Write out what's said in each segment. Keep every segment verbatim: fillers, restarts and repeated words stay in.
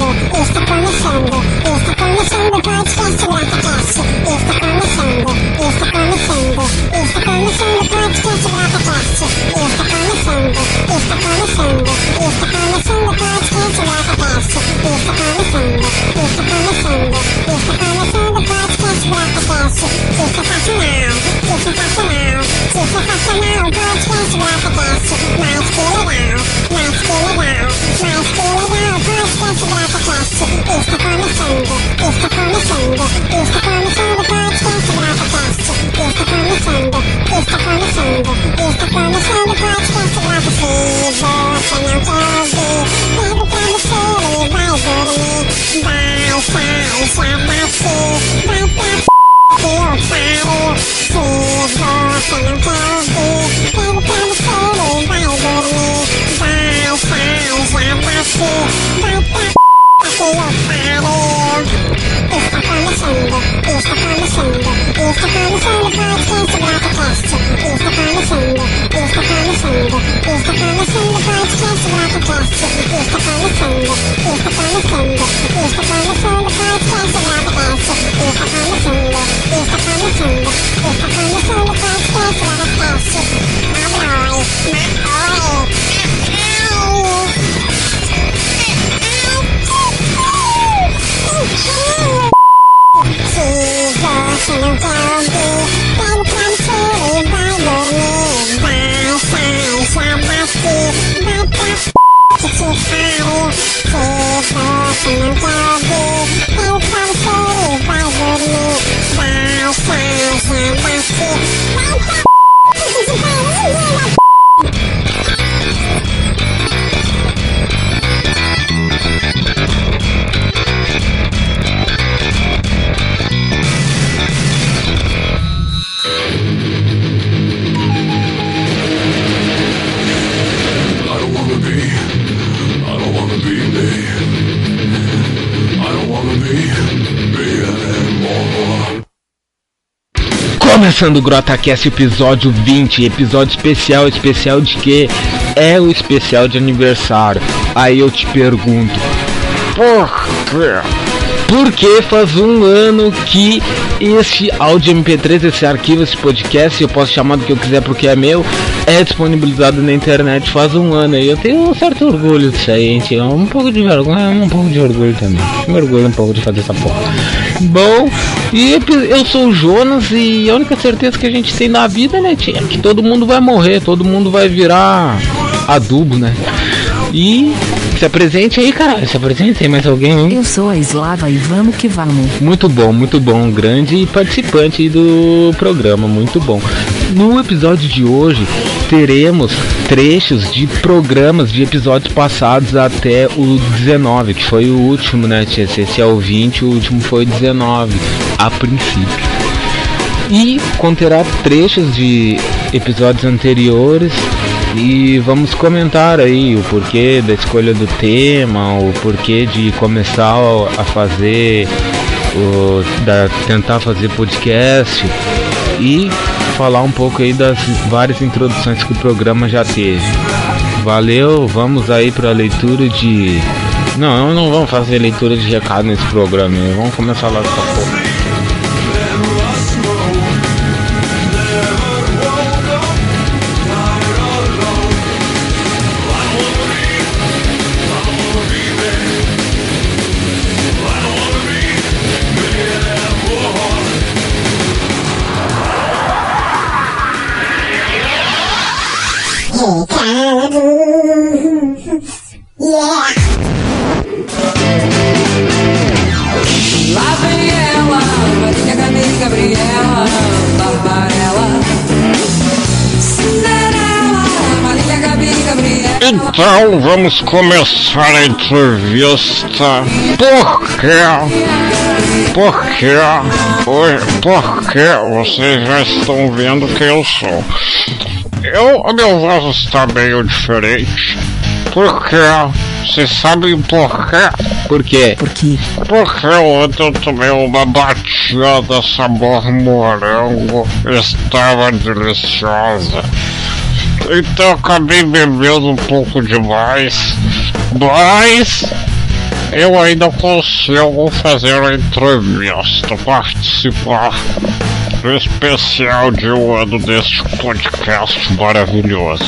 está começando, está começando o podcast GrataCast. Está começando, está começando, está começando o podcast GrataCast. Está começando, está começando, está começando o podcast GrataCast. Está começando, está começando, está começando o podcast GrataCast. Sensacional, sensacional, sensacional o podcast GrataCast. Mas que legal, mas que legal, mas que legal o podcast GrataCast. Está começando, está começando, está começando o podcast GrataCast. Está começando, está começando, está começando o podcast GrataCast. Se você não quer ouvir, pega o travesseiro e vai dormir. Vai sair, já nasci, vai pra p*** que eu paro. Se você não quer ouvir, pega o travesseiro e vai dormir. Vai sair, já nasci, vai pra p*** que eu paro. Está começando, está começando, está começando o podcast GrataCast. Está começando, está começando, está começando o podcast GrataCast. Está começando, está começando, está começando o podcast GrataCast. Está começando, está começando, está começando o podcast GrataCast. Maoi, maoi, se você não quer ouvir, pega o travesseiro e vai dormir. Vai sair, já nasci, vai pra p*** que te pariu. Se você não quer ouvir, pega o travesseiro e vai dormir. Vai sair, já nasci, vai pra p*** que te pariu. Começando o GrataCast episódio vinte, episódio especial, especial de que é o especial de aniversário. Aí eu te pergunto, por quê? Porque faz um ano que este áudio M P três, esse arquivo, esse podcast, eu posso chamar do que eu quiser porque é meu, é disponibilizado na internet faz um ano e eu tenho um certo orgulho disso aí, gente. Um pouco de vergonha, um pouco de orgulho também. Me orgulho um pouco de fazer essa porra. Bom, e eu sou o Jonas e a única certeza que a gente tem na vida, né, tia, é que todo mundo vai morrer, todo mundo vai virar adubo, né? E se apresente aí, caralho, se apresente, tem mais alguém, hein? Eu sou a Slava e vamos que vamos. Muito bom, muito bom, grande participante do programa, muito bom. No episódio de hoje teremos trechos de programas de episódios passados até o dezenove, que foi o último, né? Esse é o vinte, o último foi o dezenove, a princípio. E conterá trechos de episódios anteriores e vamos comentar aí o porquê da escolha do tema, o porquê de começar a fazer, o, da, tentar fazer podcast e falar um pouco aí das várias introduções que o programa já teve. Valeu, vamos aí para a leitura de... Não, não vamos fazer leitura de recado nesse programa, vamos começar lá com essa porra. Então vamos começar a entrevista. Por quê? Por quê? Por quê? Vocês já estão vendo quem eu sou. Eu, a minha voz está meio diferente. Por quê? Vocês sabem por quê? Por quê? Por quê? Porque ontem eu tomei uma batida sabor morango. Estava deliciosa. Então eu acabei bebendo um pouco demais. Mas eu ainda consigo fazer a entrevista, participar do especial de um ano deste podcast maravilhoso.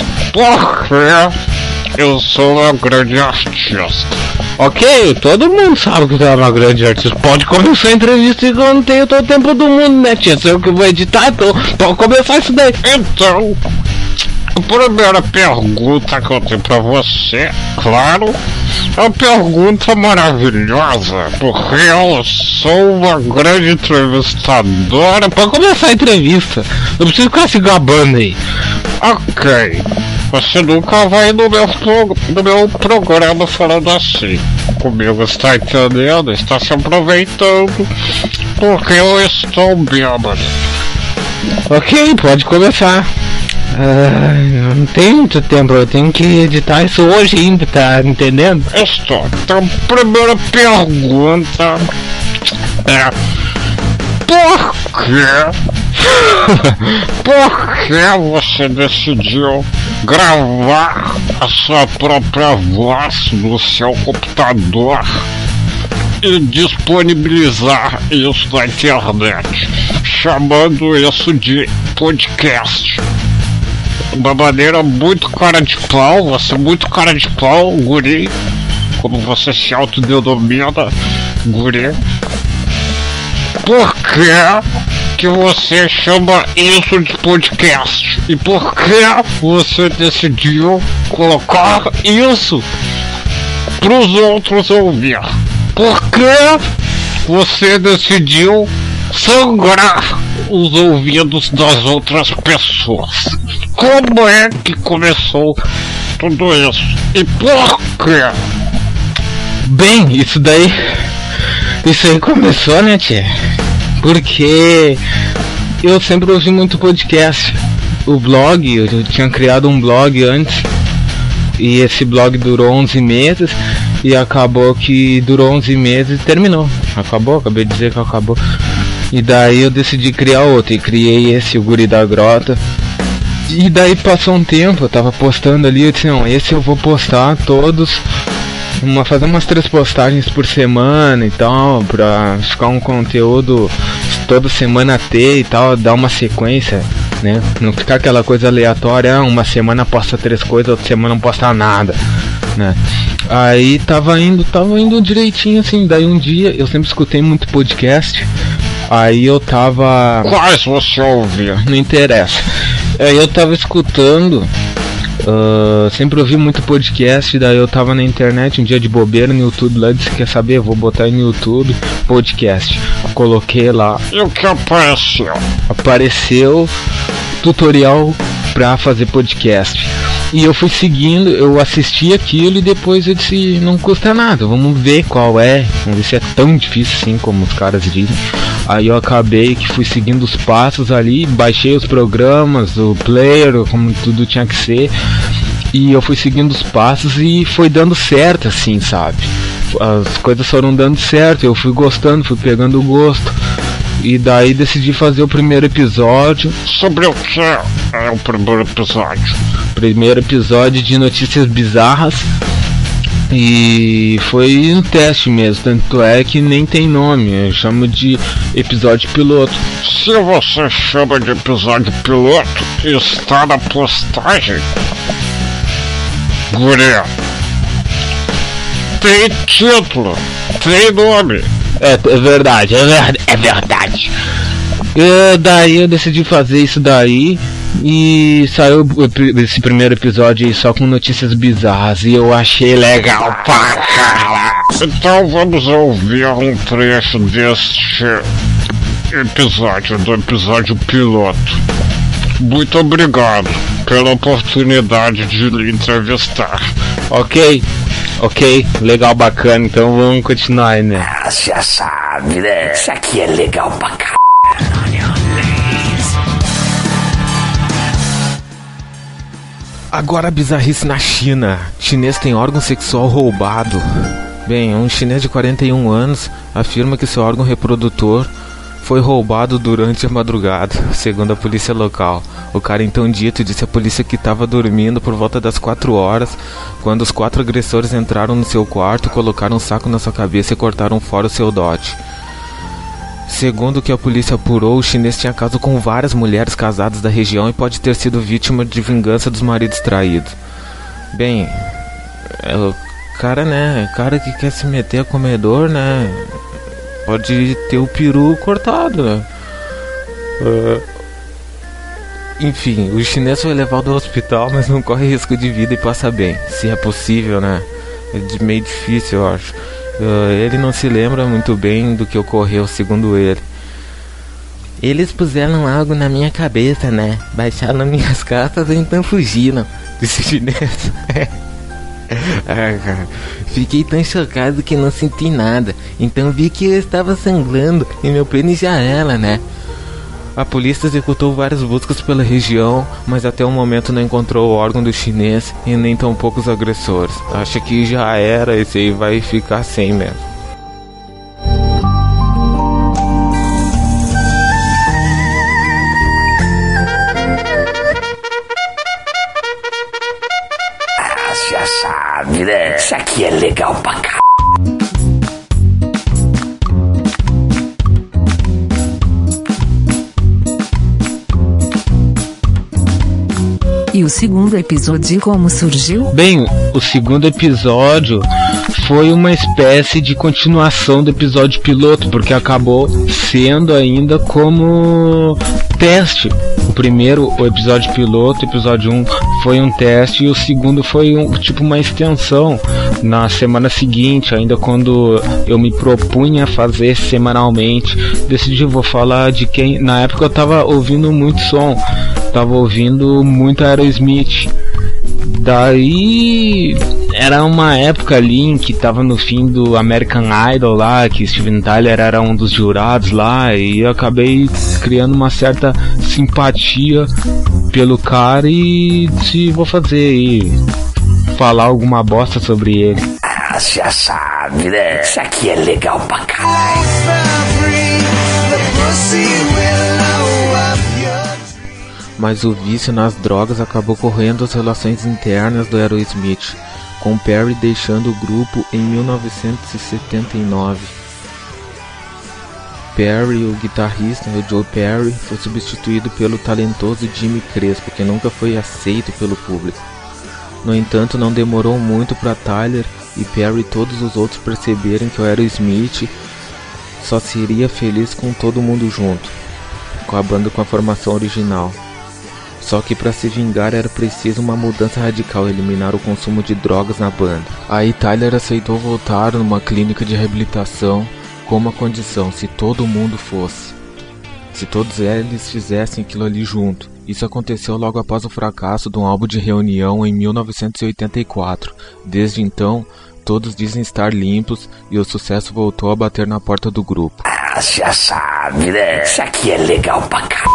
Porque eu sou uma grande artista. Ok, todo mundo sabe que tu é uma grande artista. Pode começar a entrevista e eu não tenho todo o tempo do mundo, né, tia? Sou eu que vou editar, então pode começar isso daí. Então, a primeira pergunta que eu tenho pra você, claro, é uma pergunta maravilhosa, porque eu sou uma grande entrevistadora. Pode começar a entrevista, não precisa ficar se gabando aí. Ok, você nunca vai no meu, pro, no meu programa falando assim. Comigo está entendendo, está se aproveitando, porque eu estou bêbado. Ok, pode começar. Uh, não tem muito tempo, eu tenho que editar isso hoje ainda, tá entendendo? Estou. Então, a primeira pergunta é: por que? Por que você decidiu gravar a sua própria voz no seu computador e disponibilizar isso na internet, chamando isso de podcast? Uma maneira muito cara de pau, você é muito cara de pau, guri, como você se autodenomina, guri. Por que que você chama isso de podcast? E por que você decidiu colocar isso pros outros ouvir? Por que você decidiu sangrar os ouvidos das outras pessoas? Como é que começou tudo isso? E por quê? Bem, isso daí... Isso aí começou, né, tia? Porque eu sempre ouvi muito podcast. O blog, eu tinha criado um blog antes. E esse blog durou onze meses. E acabou que durou onze meses e terminou. Acabou, acabei de dizer que acabou. E daí eu decidi criar outro. E criei esse, o Guri da Grota. E daí passou um tempo, eu tava postando ali, eu disse, não, esse eu vou postar todos, uma, fazer umas três postagens por semana e tal, pra ficar um conteúdo toda semana ter e tal, dar uma sequência, né? Não ficar aquela coisa aleatória, uma semana posta três coisas, outra semana não posta nada, né? Aí tava indo, tava indo direitinho assim, daí um dia, eu sempre escutei muito podcast, aí eu tava... Quais você ouvia? Não interessa. Aí eu tava escutando, uh, sempre ouvi muito podcast, daí eu tava na internet um dia de bobeira no YouTube lá, disse, quer saber, vou botar aí no YouTube podcast. Coloquei lá. E o que apareceu? Apareceu tutorial pra fazer podcast. E eu fui seguindo, eu assisti aquilo e depois eu disse, não custa nada, vamos ver qual é, vamos ver se é tão difícil assim como os caras dizem. Aí eu acabei que fui seguindo os passos ali, baixei os programas, o player, como tudo tinha que ser. E eu fui seguindo os passos e foi dando certo assim, sabe? As coisas foram dando certo, eu fui gostando, fui pegando o gosto. E daí decidi fazer o primeiro episódio. Sobre o que é o primeiro episódio? Primeiro episódio de notícias bizarras. E foi um teste mesmo, tanto é que nem tem nome, eu chamo de episódio piloto. Se você chama de episódio piloto, está na postagem, guri, tem título, tem nome. É, é verdade, é verdade, é verdade. E daí eu decidi fazer isso daí. E saiu esse primeiro episódio aí só com notícias bizarras. E eu achei legal pra caralho. Então vamos ouvir um trecho deste episódio, do episódio piloto. Muito obrigado pela oportunidade de lhe entrevistar. Ok, ok, legal, bacana. Então vamos continuar aí, né? Ah, já sabe, né? Isso aqui é legal pra caralho. Agora a bizarrice na China. Chinês tem órgão sexual roubado. Bem, um chinês de quarenta e um anos afirma que seu órgão reprodutor foi roubado durante a madrugada, segundo a polícia local. O cara então dito disse à polícia que estava dormindo por volta das quatro horas, quando os quatro agressores entraram no seu quarto, colocaram um saco na sua cabeça e cortaram fora o seu dote. Segundo o que a polícia apurou, o chinês tinha caso com várias mulheres casadas da região e pode ter sido vítima de vingança dos maridos traídos. Bem, é o cara, né, cara que quer se meter a comedor, né, pode ter o peru cortado, né. Uh, enfim, o chinês foi levado ao hospital, mas não corre risco de vida e passa bem, se é possível, né. É meio difícil, eu acho. Uh, ele não se lembra muito bem do que ocorreu, segundo ele. Eles puseram algo na minha cabeça, né? Baixaram minhas calças e então fugiram, disse o chinês. Ah, cara, fiquei tão chocado que não senti nada. Então vi que eu estava sangrando e meu pênis já era, né? A polícia executou várias buscas pela região, mas até o momento não encontrou o órgão do chinês e nem tão poucos agressores. Acho que já era, esse aí vai ficar sem mesmo. Ah, já sabe, né? Isso aqui é legal pra caralho. E o segundo episódio como surgiu? Bem, o segundo episódio foi uma espécie de continuação do episódio piloto, porque acabou sendo ainda como teste. O primeiro, o episódio piloto, o episódio um, foi um teste, e o segundo foi um, tipo uma extensão. Na semana seguinte, ainda quando eu me propunha fazer semanalmente, decidi, vou falar de quem... Na época eu tava ouvindo muito som, tava ouvindo muito Aerosmith. Daí era uma época ali em que tava no fim do American Idol lá, que Steven Tyler era um dos jurados lá, e eu acabei criando uma certa simpatia pelo cara e disse, vou fazer e falar alguma bosta sobre ele. Ah, já sabe, né? Isso aqui é legal pra caralho. Mas o vício nas drogas acabou corroendo as relações internas do Aerosmith, com Perry deixando o grupo em mil novecentos e setenta e nove. Perry, o guitarrista, o Joe Perry, foi substituído pelo talentoso Jimmy Crespo, que nunca foi aceito pelo público. No entanto, não demorou muito para Tyler e Perry e todos os outros perceberem que o Aerosmith só seria feliz com todo mundo junto, com a banda com a formação original. Só que para se vingar era preciso uma mudança radical, eliminar o consumo de drogas na banda. Aí Tyler aceitou voltar numa clínica de reabilitação com uma condição: se todo mundo fosse, se todos eles fizessem aquilo ali junto. Isso aconteceu logo após o fracasso de um álbum de reunião em mil novecentos e oitenta e quatro. Desde então, todos dizem estar limpos e o sucesso voltou a bater na porta do grupo. Ah, já sabe, né? Isso aqui é legal pra caralho.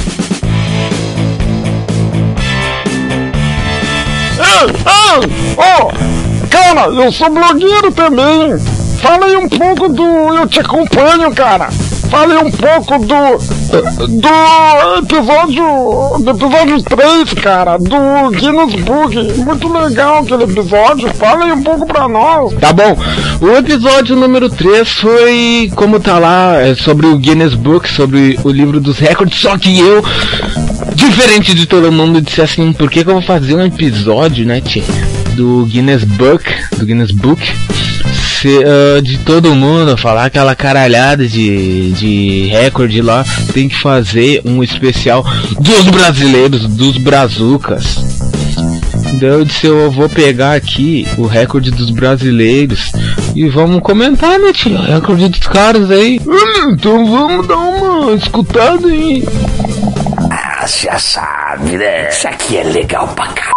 Ei, ei, oh, cara, eu sou blogueiro também. Fala aí um pouco do... Eu te acompanho, cara. Fale um pouco do... Do episódio... Do episódio três, cara. Do Guinness Book. Muito legal aquele episódio. Fala aí um pouco pra nós. Tá bom. O episódio número três foi, como tá lá, é sobre o Guinness Book, sobre o livro dos recordes. Só que eu, diferente de todo mundo, disse assim, por que que eu vou fazer um episódio, né, tchê, do Guinness Book, do Guinness Book, se, uh, de todo mundo falar aquela caralhada de, de recorde lá, tem que fazer um especial dos brasileiros, dos brazucas. Daí eu disse, eu vou pegar aqui o recorde dos brasileiros e vamos comentar, né, tio? O recorde dos caras aí. Hum, então vamos dar uma escutada aí. Ah, já sabe, né? Isso aqui é legal pra caralho.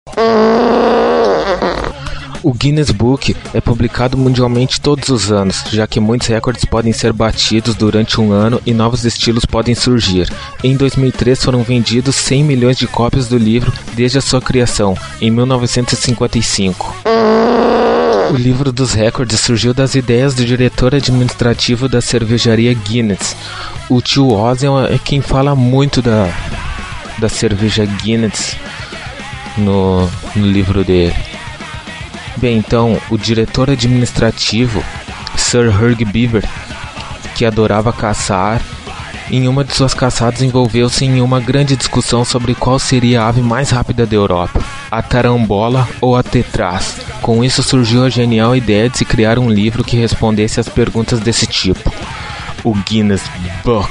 O Guinness Book é publicado mundialmente todos os anos, já que muitos recordes podem ser batidos durante um ano e novos estilos podem surgir. Em dois mil e três foram vendidos cem milhões de cópias do livro desde a sua criação, em mil novecentos e cinquenta e cinco. O livro dos recordes surgiu das ideias do diretor administrativo da cervejaria Guinness. O tio Ozzy é quem fala muito da, da cerveja Guinness no, no livro dele. Bem, então, o diretor administrativo, Sir Hugh Beaver, que adorava caçar, em uma de suas caçadas envolveu-se em uma grande discussão sobre qual seria a ave mais rápida da Europa, a tarambola ou a tetraz. Com isso surgiu a genial ideia de se criar um livro que respondesse às perguntas desse tipo, o Guinness Book.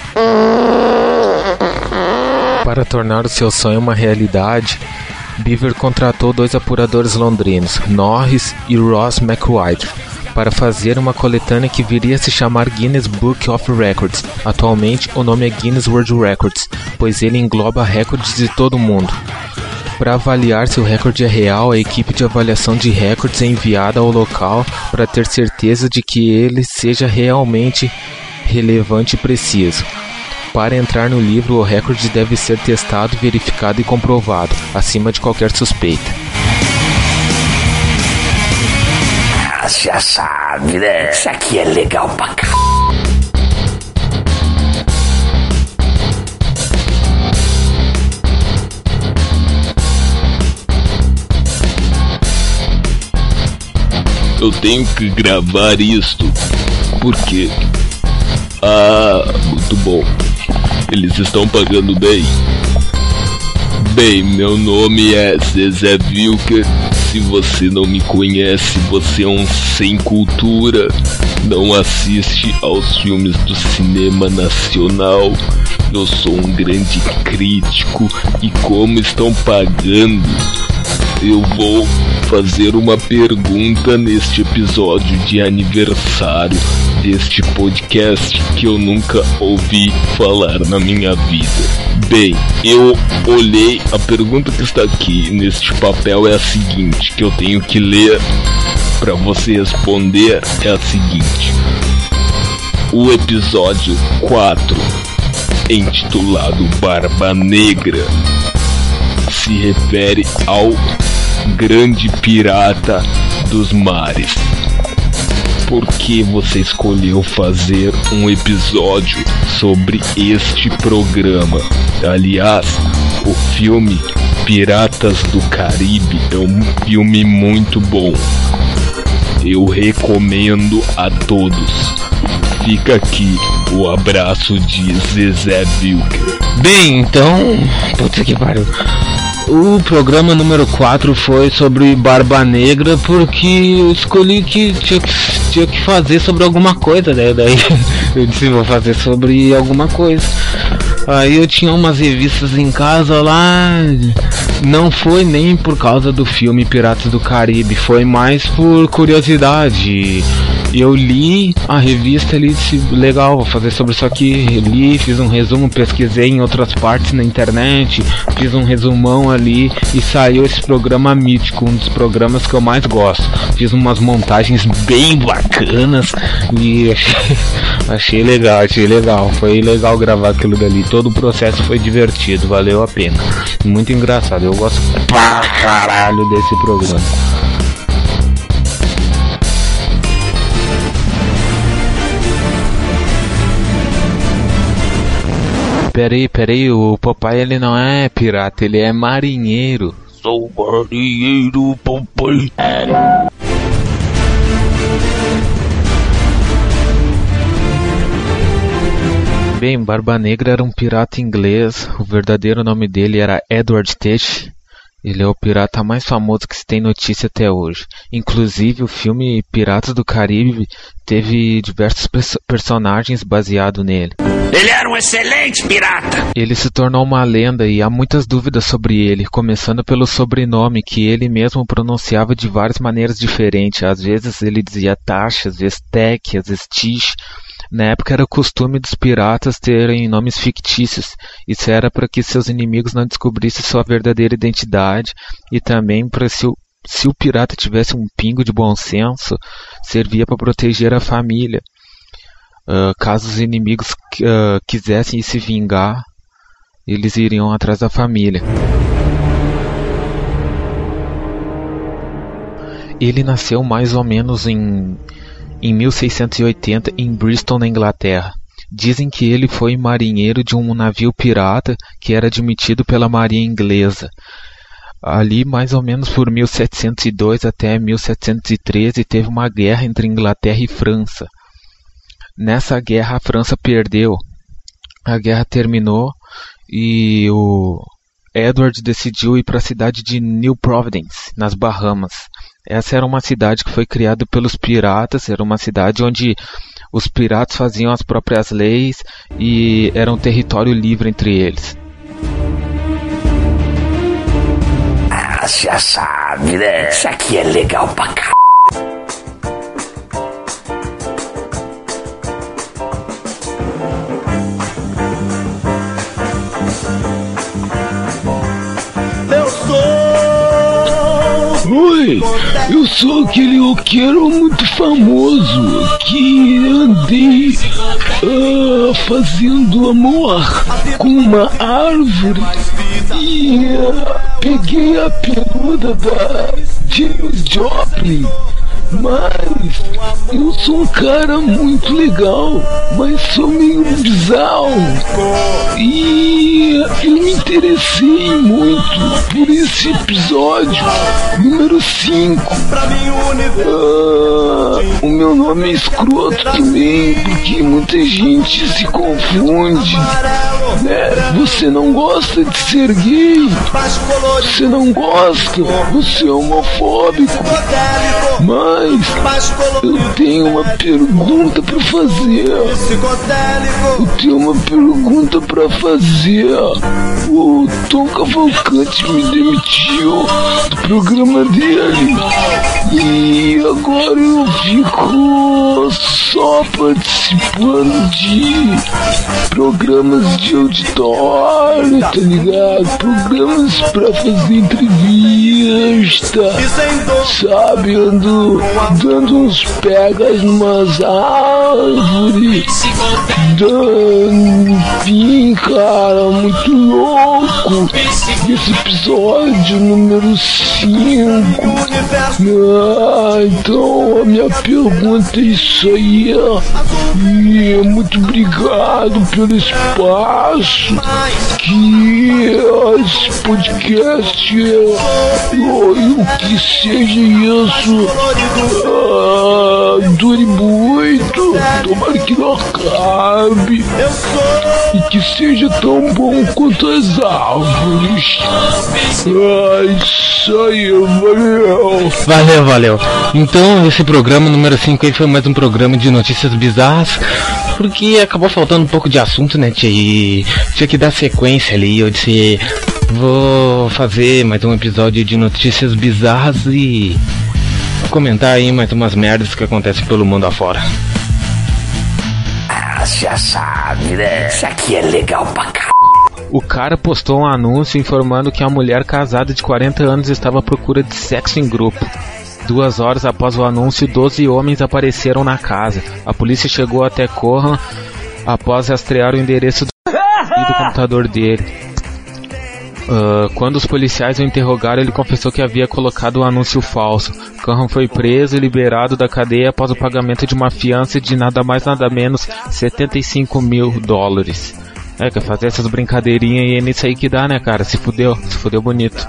Para tornar o seu sonho uma realidade, Beaver contratou dois apuradores londrinos, Norris e Ross McWhite, para fazer uma coletânea que viria a se chamar Guinness Book of Records. Atualmente o nome é Guinness World Records, pois ele engloba recordes de todo o mundo. Para avaliar se o recorde é real, a equipe de avaliação de recordes é enviada ao local para ter certeza de que ele seja realmente relevante e preciso. Para entrar no livro, o recorde deve ser testado, verificado e comprovado, acima de qualquer suspeita. Já sabe, né? Isso aqui é legal pra cá. Eu tenho que gravar isto. Por quê? Ah, muito bom. Eles estão pagando bem. Bem, meu nome é Zezé Wilker. Se você não me conhece, você é um sem cultura. Não assiste aos filmes do cinema nacional. Eu sou um grande crítico e como estão pagando, eu vou fazer uma pergunta neste episódio de aniversário deste podcast que eu nunca ouvi falar na minha vida. Bem, eu olhei, a pergunta que está aqui neste papel é a seguinte, que eu tenho que ler para você responder, é a seguinte. O episódio quatro, intitulado Barba Negra, se refere ao grande pirata dos mares. Por que você escolheu fazer um episódio sobre este programa? Aliás, o filme Piratas do Caribe é um filme muito bom. Eu recomendo a todos. Fica aqui o abraço de Zezé Wilker. Bem, então... Puta que pariu. O programa número quatro foi sobre Barba Negra porque eu escolhi que tinha que, tinha que fazer sobre alguma coisa, né? Daí eu disse, vou fazer sobre alguma coisa. Aí eu tinha umas revistas em casa lá, não foi nem por causa do filme Piratas do Caribe, foi mais por curiosidade. Eu li a revista e disse, legal, vou fazer sobre isso aqui. Li, fiz um resumo, pesquisei em outras partes na internet, fiz um resumão ali e saiu esse programa mítico, um dos programas que eu mais gosto. Fiz umas montagens bem bacanas e achei, achei legal, achei legal. Foi legal gravar aquilo dali, todo o processo foi divertido, valeu a pena. Muito engraçado, eu gosto pra caralho desse programa. Peraí, peraí, o Popeye ele não é pirata, ele é marinheiro. Sou marinheiro, Popeye. Bem, Barba Negra era um pirata inglês, o verdadeiro nome dele era Edward Teach. Ele é o pirata mais famoso que se tem notícia até hoje. Inclusive, o filme Piratas do Caribe teve diversos perso- personagens baseados nele. Ele era um excelente pirata! Ele se tornou uma lenda e há muitas dúvidas sobre ele, começando pelo sobrenome, que ele mesmo pronunciava de várias maneiras diferentes. Às vezes ele dizia Tash, às vezes Tech, às vezes Tish. Na época era costume dos piratas terem nomes fictícios. Isso era para que seus inimigos não descobrissem sua verdadeira identidade e também para se o, se o pirata tivesse um pingo de bom senso, servia para proteger a família. Uh, caso os inimigos uh, quisessem se vingar, eles iriam atrás da família. Ele nasceu mais ou menos em, em mil seiscentos e oitenta em Bristol, na Inglaterra. Dizem que ele foi marinheiro de um navio pirata que era admitido pela marinha inglesa. Ali, mais ou menos por mil setecentos e dois até mil setecentos e treze, teve uma guerra entre Inglaterra e França. Nessa guerra, a França perdeu. A guerra terminou e o Edward decidiu ir para a cidade de New Providence, nas Bahamas. Essa era uma cidade que foi criada pelos piratas, era uma cidade onde os piratas faziam as próprias leis e era um território livre entre eles. Ah, já sabe, né? Isso aqui é legal pra c... Oi, eu sou aquele roqueiro muito famoso que andei uh, fazendo amor com uma árvore e uh, peguei a peluda da Janis Joplin. Mas eu sou um cara muito legal, mas sou meio bizarro. E eu me interessei muito por esse episódio número cinco. Ah, o meu nome é escroto também, porque muita gente se confunde, né? Você não gosta de ser gay, você não gosta, você é homofóbico. Mas eu tenho uma pergunta pra fazer. Eu tenho uma pergunta pra fazer. O Tom Cavalcante me demitiu do programa dele e agora eu fico só participando de programas de auditório, tá ligado? Programas pra fazer entrevista, sabe? Ando dando uns pegas numas árvores, dando, enfim, cara, muito louco. Esse episódio número cinco. Ah, então a minha pergunta é isso aí. E muito obrigado pelo espaço que esse podcast e o que seja isso uh, dure muito, tomara que não acabe e que seja tão bom quanto as árvores. Ah, isso aí, valeu. Valeu, valeu. Então esse programa número cinco aí foi mais um programa de notícias bizarras, porque acabou faltando um pouco de assunto, né? Tinha, tinha que dar sequência ali. Eu disse, vou fazer mais um episódio de notícias bizarras e comentar aí mais umas merdas que acontecem pelo mundo afora. Ah, já sabe, né? Isso aqui é legal pra c... O cara postou um anúncio informando que a mulher casada de quarenta anos estava à procura de sexo em grupo. Duas horas após o anúncio, doze homens apareceram na casa. A polícia chegou até Corran após rastrear o endereço do, do computador dele. Uh, quando os policiais o interrogaram, ele confessou que havia colocado o um anúncio falso. Corran foi preso e liberado da cadeia após o pagamento de uma fiança de nada mais nada menos setenta e cinco mil dólares. É, quer fazer essas brincadeirinhas e é nisso aí que dá, né, cara? Se fudeu, se fudeu bonito.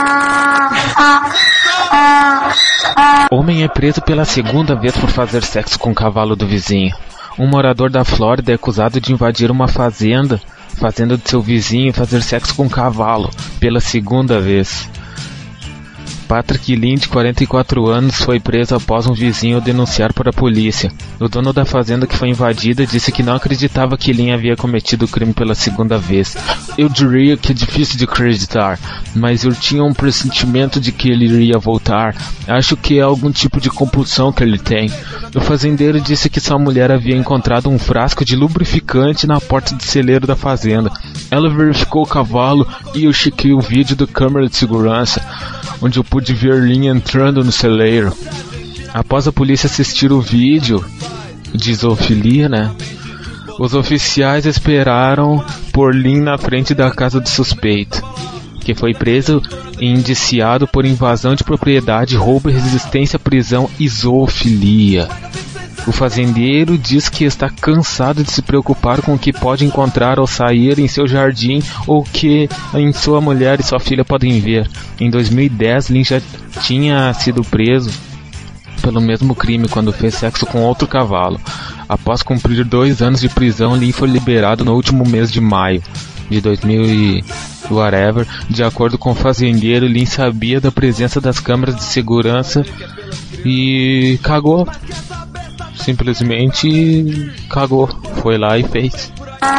Homem é preso pela segunda vez por fazer sexo com o cavalo do vizinho. Um morador da Flórida é acusado de invadir uma fazenda, fazenda de seu vizinho e fazer sexo com um cavalo, pela segunda vez. Patrick Lynn, de quarenta e quatro anos, foi preso após um vizinho o denunciar para a polícia. O dono da fazenda que foi invadida disse que não acreditava que Lynn havia cometido o crime pela segunda vez. Eu diria que é difícil de acreditar, mas eu tinha um pressentimento de que ele iria voltar. Acho que é algum tipo de compulsão que ele tem. O fazendeiro disse que sua mulher havia encontrado um frasco de lubrificante na porta do celeiro da fazenda. Ela verificou o cavalo e eu chequei o vídeo da câmera de segurança, onde eu pude ver Lynn entrando no celeiro. Após a polícia assistir o vídeo de zoofilia, né, os oficiais esperaram por Lynn na frente da casa do suspeito. que foi preso e indiciado por invasão de propriedade, roubo, resistência à prisão e zoofilia. O fazendeiro diz que está cansado de se preocupar com o que pode encontrar ao sair em seu jardim ou que em sua mulher e sua filha podem ver. Em dois mil e dez, Lynn já tinha sido preso pelo mesmo crime quando fez sexo com outro cavalo. Após cumprir dois anos de prisão, Lynn foi liberado no último mês de maio de dois mil e whatever. De acordo com o fazendeiro, Lynn sabia da presença das câmeras de segurança e cagou. Simplesmente cagou. Foi lá e fez.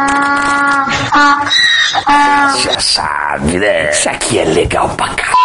Já sabe, né? Isso aqui é legal pra caralho.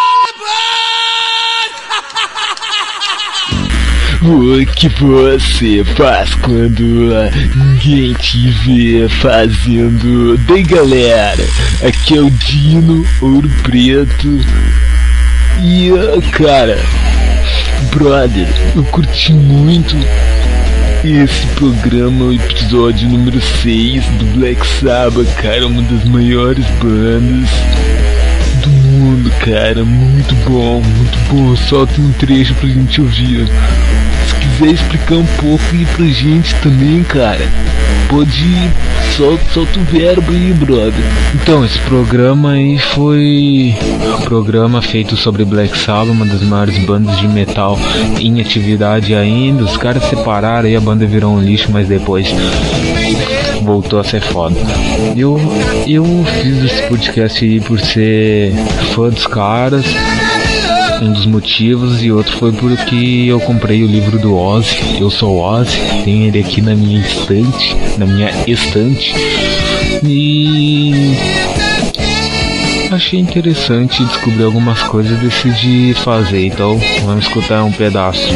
O que você faz quando ninguém te vê fazendo? Bem, galera, aqui é o Dino Ouro Preto. E, cara, brother, eu curti muito esse programa, o episódio número seis do Black Sabbath, cara, uma das maiores bandas do mundo, cara, muito bom, muito bom. Solta um trecho pra gente ouvir. Se quiser explicar um pouco aí pra gente também, cara, pode ir, solta, solta o verbo aí, brother. Então, esse programa aí foi um programa feito sobre Black Sabbath, uma das maiores bandas de metal em atividade ainda. Os caras separaram e a banda virou um lixo, mas depois voltou a ser foda. Eu, eu fiz esse podcast aí por ser fã dos caras, um dos motivos, e outro foi porque eu comprei o livro do Ozzy. Eu sou Ozzy, tenho ele aqui na minha estante, na minha estante, e achei interessante descobrir algumas coisas e decidi fazer. Então vamos escutar um pedaço.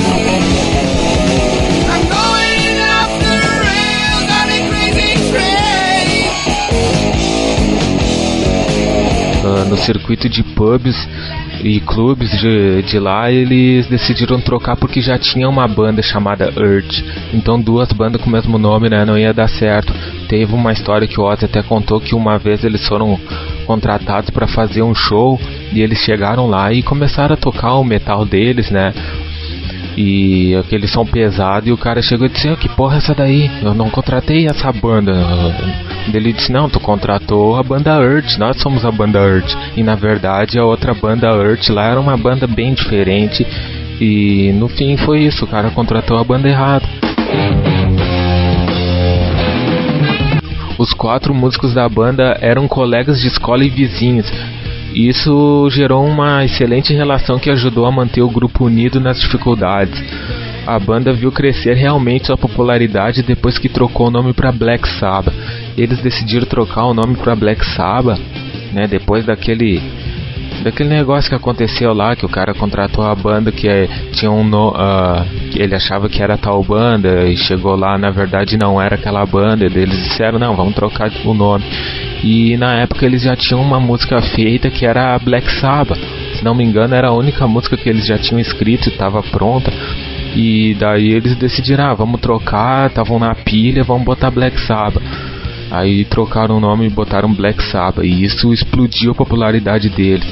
Uh, no circuito de pubs e clubes de, de lá, eles decidiram trocar porque já tinha uma banda chamada Earth. Então duas bandas com o mesmo nome, né, não ia dar certo. Teve uma história que o Ozzy até contou que uma vez eles foram contratados para fazer um show e eles chegaram lá e começaram a tocar o metal deles, né, e aquele som pesado, e o cara chegou e disse: ah, que porra é essa daí? Eu não contratei essa banda. Ele disse: não, tu contratou a banda Earth, nós somos a banda Earth. E na verdade a outra banda Earth lá era uma banda bem diferente, e no fim foi isso, o cara contratou a banda errada. Os quatro músicos da banda eram colegas de escola e vizinhos. Isso gerou uma excelente relação que ajudou a manter o grupo unido nas dificuldades. A banda viu crescer realmente sua popularidade depois que trocou o nome para Black Sabbath. Eles decidiram trocar o nome para Black Sabbath, né, depois daquele daquele negócio que aconteceu lá, que o cara contratou a banda que é, tinha um no, uh, que ele achava que era tal banda, e chegou lá, na verdade não era aquela banda. Eles disseram: não, vamos trocar o nome. E na época eles já tinham uma música feita que era Black Sabbath, se não me engano era a única música que eles já tinham escrito, estava pronta. E daí eles decidiram: ah, vamos trocar, estavam na pilha, vamos botar Black Sabbath. Aí trocaram o nome e botaram Black Sabbath, e isso explodiu a popularidade deles.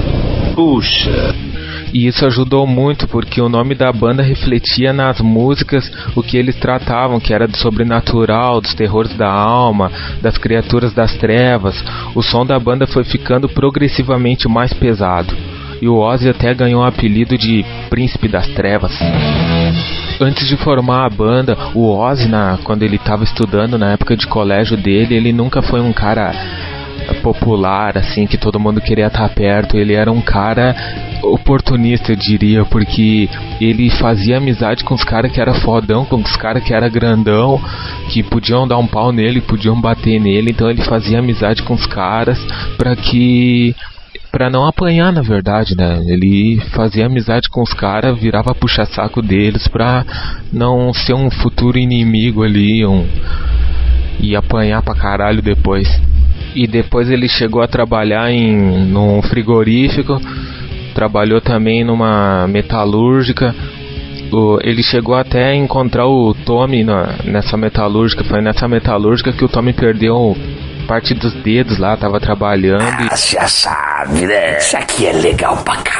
Puxa! E isso ajudou muito, porque o nome da banda refletia nas músicas o que eles tratavam, que era do sobrenatural, dos terrores da alma, das criaturas das trevas. O som da banda foi ficando progressivamente mais pesado, e o Ozzy até ganhou o apelido de Príncipe das Trevas. Antes de formar a banda, o Ozzy, na, quando ele estava estudando na época de colégio dele, ele nunca foi um cara popular, assim, que todo mundo queria estar perto. Ele era um cara oportunista, eu diria, porque ele fazia amizade com os caras que era fodão, com os caras que era grandão, que podiam dar um pau nele, podiam bater nele. Então ele fazia amizade com os caras para que... pra não apanhar, na verdade, né? Ele fazia amizade com os caras, virava puxa-saco deles pra não ser um futuro inimigo ali, um... e apanhar pra caralho depois. E depois ele chegou a trabalhar em num frigorífico, trabalhou também numa metalúrgica. O, ele chegou até a encontrar o Tommy na, nessa metalúrgica. Foi nessa metalúrgica que o Tommy perdeu parte dos dedos lá, tava trabalhando e... Ah, já sabe, né? Isso aqui é legal pra caralho.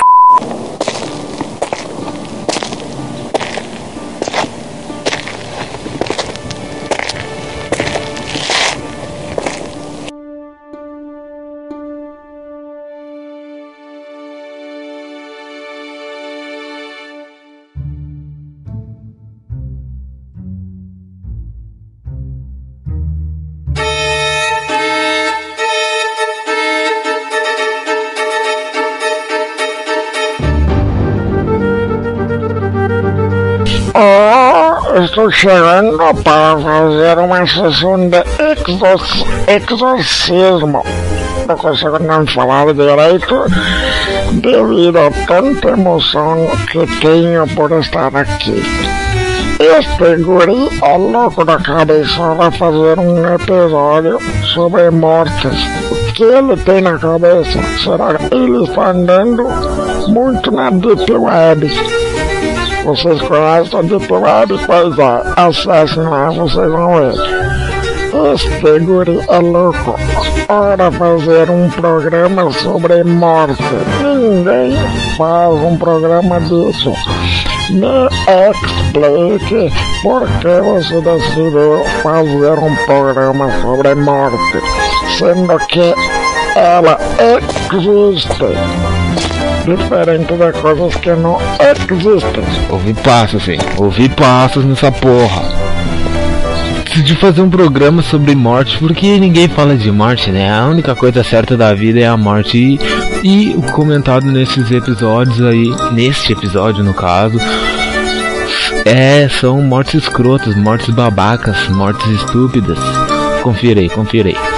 Oh, estou chegando para fazer uma sessão de exor- exorcismo. Não consigo nem falar direito devido a tanta emoção que tenho por estar aqui. Este guri é louco da cabeça para fazer um episódio sobre mortes. O que ele tem na cabeça? Será que ele está andando muito na Deep Web? Vocês conhecem a Deep Web? Pois é, acessem lá, vocês vão ver. Este guri é louco para fazer um programa sobre morte. Ninguém faz um programa disso. Me explique por que você decidiu fazer um programa sobre morte, sendo que ela existe. Diferente de coisas que não existem. Ouvi passos, hein? Ouvi passos nessa porra. Decidi fazer um programa sobre morte porque ninguém fala de morte, né? A única coisa certa da vida é a morte. E, e o comentado nesses episódios aí, neste episódio no caso, é, são mortes escrotas, mortes babacas, mortes estúpidas. Confira aí, confira aí.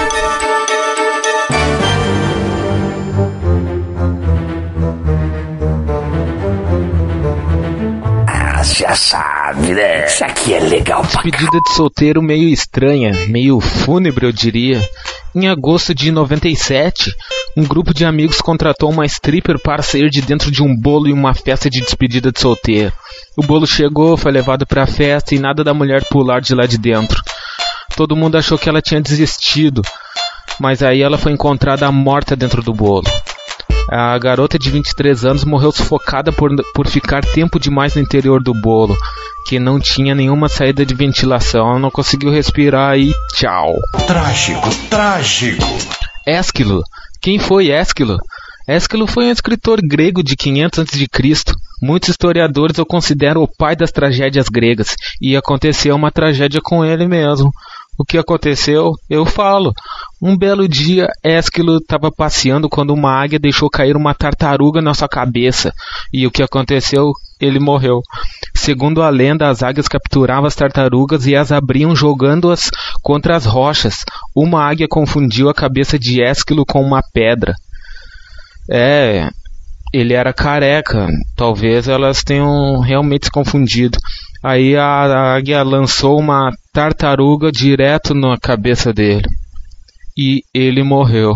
Já sabe, né? Isso aqui é legal pra caralho. Despedida de solteiro meio estranha, meio fúnebre eu diria. Em agosto de noventa e sete, um grupo de amigos contratou uma stripper para sair de dentro de um bolo em uma festa de despedida de solteiro. O bolo chegou, foi levado para a festa e nada da mulher pular de lá de dentro. Todo mundo achou que ela tinha desistido, mas aí ela foi encontrada morta dentro do bolo. A garota de vinte e três anos morreu sufocada por, por ficar tempo demais no interior do bolo, que não tinha nenhuma saída de ventilação. Ela não conseguiu respirar e tchau. Trágico, trágico. Ésquilo. Quem foi Ésquilo? Ésquilo foi um escritor grego de quinhentos antes de Cristo. Muitos historiadores o consideram o pai das tragédias gregas, e aconteceu uma tragédia com ele mesmo. O que aconteceu? Eu falo. Um belo dia, Ésquilo estava passeando quando uma águia deixou cair uma tartaruga na sua cabeça. E o que aconteceu? Ele morreu. Segundo a lenda, as águias capturavam as tartarugas e as abriam jogando-as contra as rochas. Uma águia confundiu a cabeça de Ésquilo com uma pedra. É, ele era careca. Talvez elas tenham realmente se confundido. Aí a águia lançou uma tartaruga direto na cabeça dele. E ele morreu.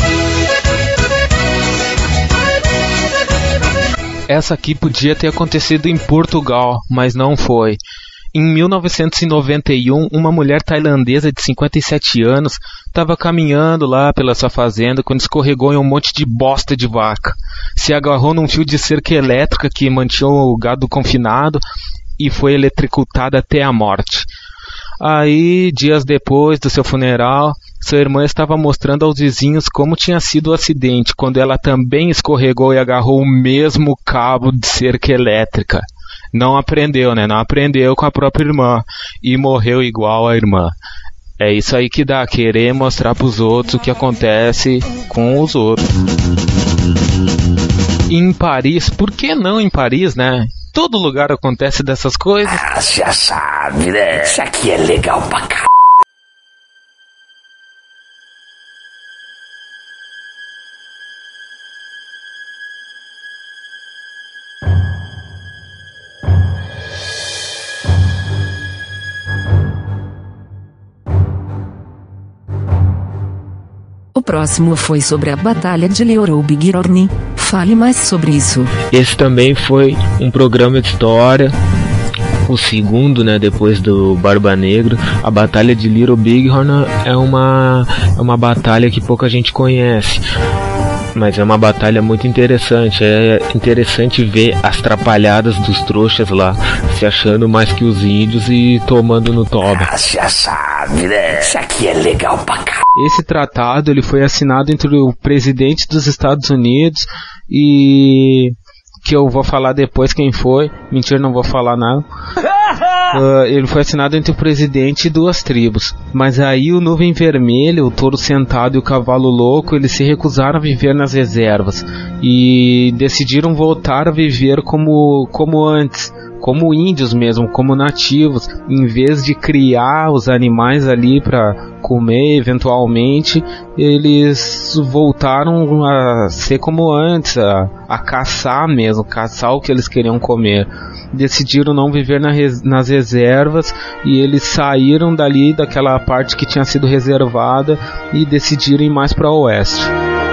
Essa aqui podia ter acontecido em Portugal, mas não foi. Em mil novecentos e noventa e um, uma mulher tailandesa de cinquenta e sete anos estava caminhando lá pela sua fazenda quando escorregou em um monte de bosta de vaca. Se agarrou num fio de cerca elétrica que mantinha o gado confinado e foi eletrocutada até a morte. Aí, dias depois do seu funeral, sua irmã estava mostrando aos vizinhos como tinha sido o acidente, quando ela também escorregou e agarrou o mesmo cabo de cerca elétrica. Não aprendeu, né? Não aprendeu com a própria irmã e morreu igual a irmã. É isso aí que dá, querer mostrar pros outros o que acontece com os outros. Em Paris, por que não em Paris, né? Todo lugar acontece dessas coisas. Ah, já sabe, né? Isso aqui é legal pra caralho. O próximo foi sobre a Batalha de Leopold. Fale mais sobre isso. Esse também foi um programa de história o segundo, né, depois do Barba Negra. A Batalha de Little Bighorn é uma, é uma batalha que pouca gente conhece, mas é uma batalha muito interessante. É interessante ver as trapalhadas dos trouxas lá, se achando mais que os índios e tomando no toba. Ah, já sabe, né? Isso aqui é legal pra caralho. Esse tratado ele foi assinado entre o presidente dos Estados Unidos e... que eu vou falar depois quem foi. Mentira, não vou falar nada. Uh, ele foi assinado entre o presidente e duas tribos. Mas aí o Nuvem Vermelha, o Touro Sentado e o Cavalo Louco, eles se recusaram a viver nas reservas e decidiram voltar a viver como, como antes, como índios mesmo, como nativos, em vez de criar os animais ali para comer eventualmente. Eles voltaram a ser como antes, a, a caçar mesmo, caçar o que eles queriam comer. Decidiram não viver na res, nas reservas e eles saíram dali, daquela parte que tinha sido reservada, e decidiram ir mais para o oeste.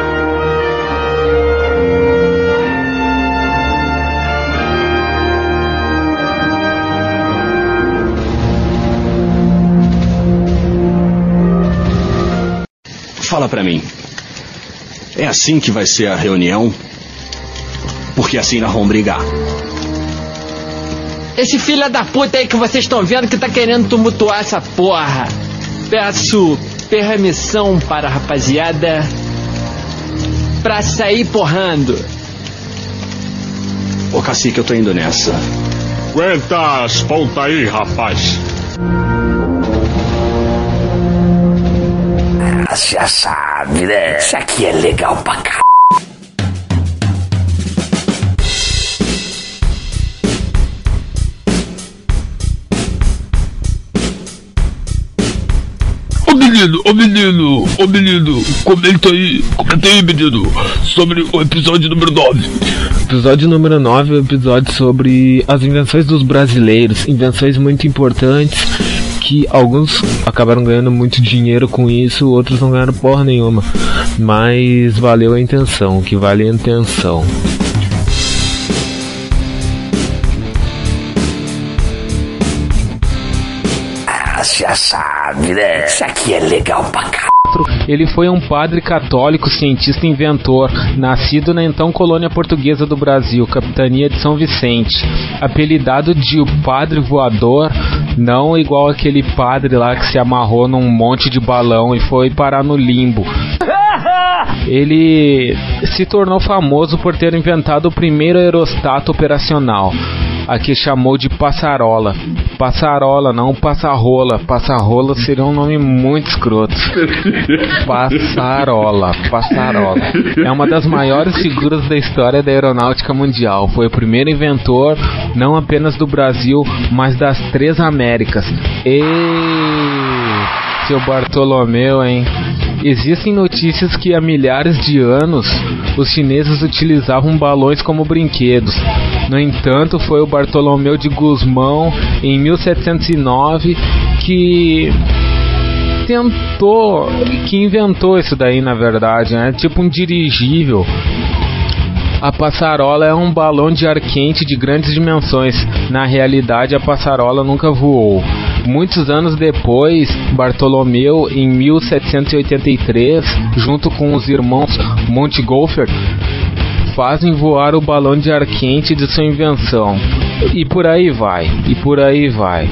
Fala pra mim, é assim que vai ser a reunião? Porque assim nós vamos brigar. Esse filho da puta aí que vocês estão vendo que tá querendo tumultuar essa porra. Peço permissão para a rapaziada pra sair porrando. Ô cacique, eu tô indo nessa. Aguenta as pontas aí, rapaz. Ah, já sabe, né? Isso aqui é legal pra caralho. Ô menino, ô menino, ô menino, comenta aí, comenta aí, menino, sobre o episódio número nove. Episódio número nove é o episódio sobre as invenções dos brasileiros, invenções muito importantes, que alguns acabaram ganhando muito dinheiro com isso, outros não ganharam porra nenhuma, mas valeu a intenção, o que vale a intenção. Ah, já sabe, né? Isso aqui é legal pra caralho. Ele foi um padre católico, cientista e inventor, nascido na então colônia portuguesa do Brasil, capitania de São Vicente. Apelidado de o Padre Voador, não igual aquele padre lá que se amarrou num monte de balão e foi parar no limbo. Ele se tornou famoso por ter inventado o primeiro aerostato operacional, a que chamou de passarola. Passarola, não passarrola. Passarrola seria um nome muito escroto. Passarola, passarola. É uma das maiores figuras da história da aeronáutica mundial. Foi o primeiro inventor, não apenas do Brasil, mas das três Américas. Ei, seu Bartolomeu, hein? Existem notícias que há milhares de anos os chineses utilizavam balões como brinquedos. No entanto, foi o Bartolomeu de Gusmão, em mil setecentos e nove, que tentou, que inventou isso daí, na verdade, né? Tipo um dirigível. A passarola é um balão de ar quente de grandes dimensões. Na realidade, a passarola nunca voou. Muitos anos depois, Bartolomeu, em mil setecentos e oitenta e três, junto com os irmãos Montgolfier, fazem voar o balão de ar quente de sua invenção. E por aí vai, e por aí vai.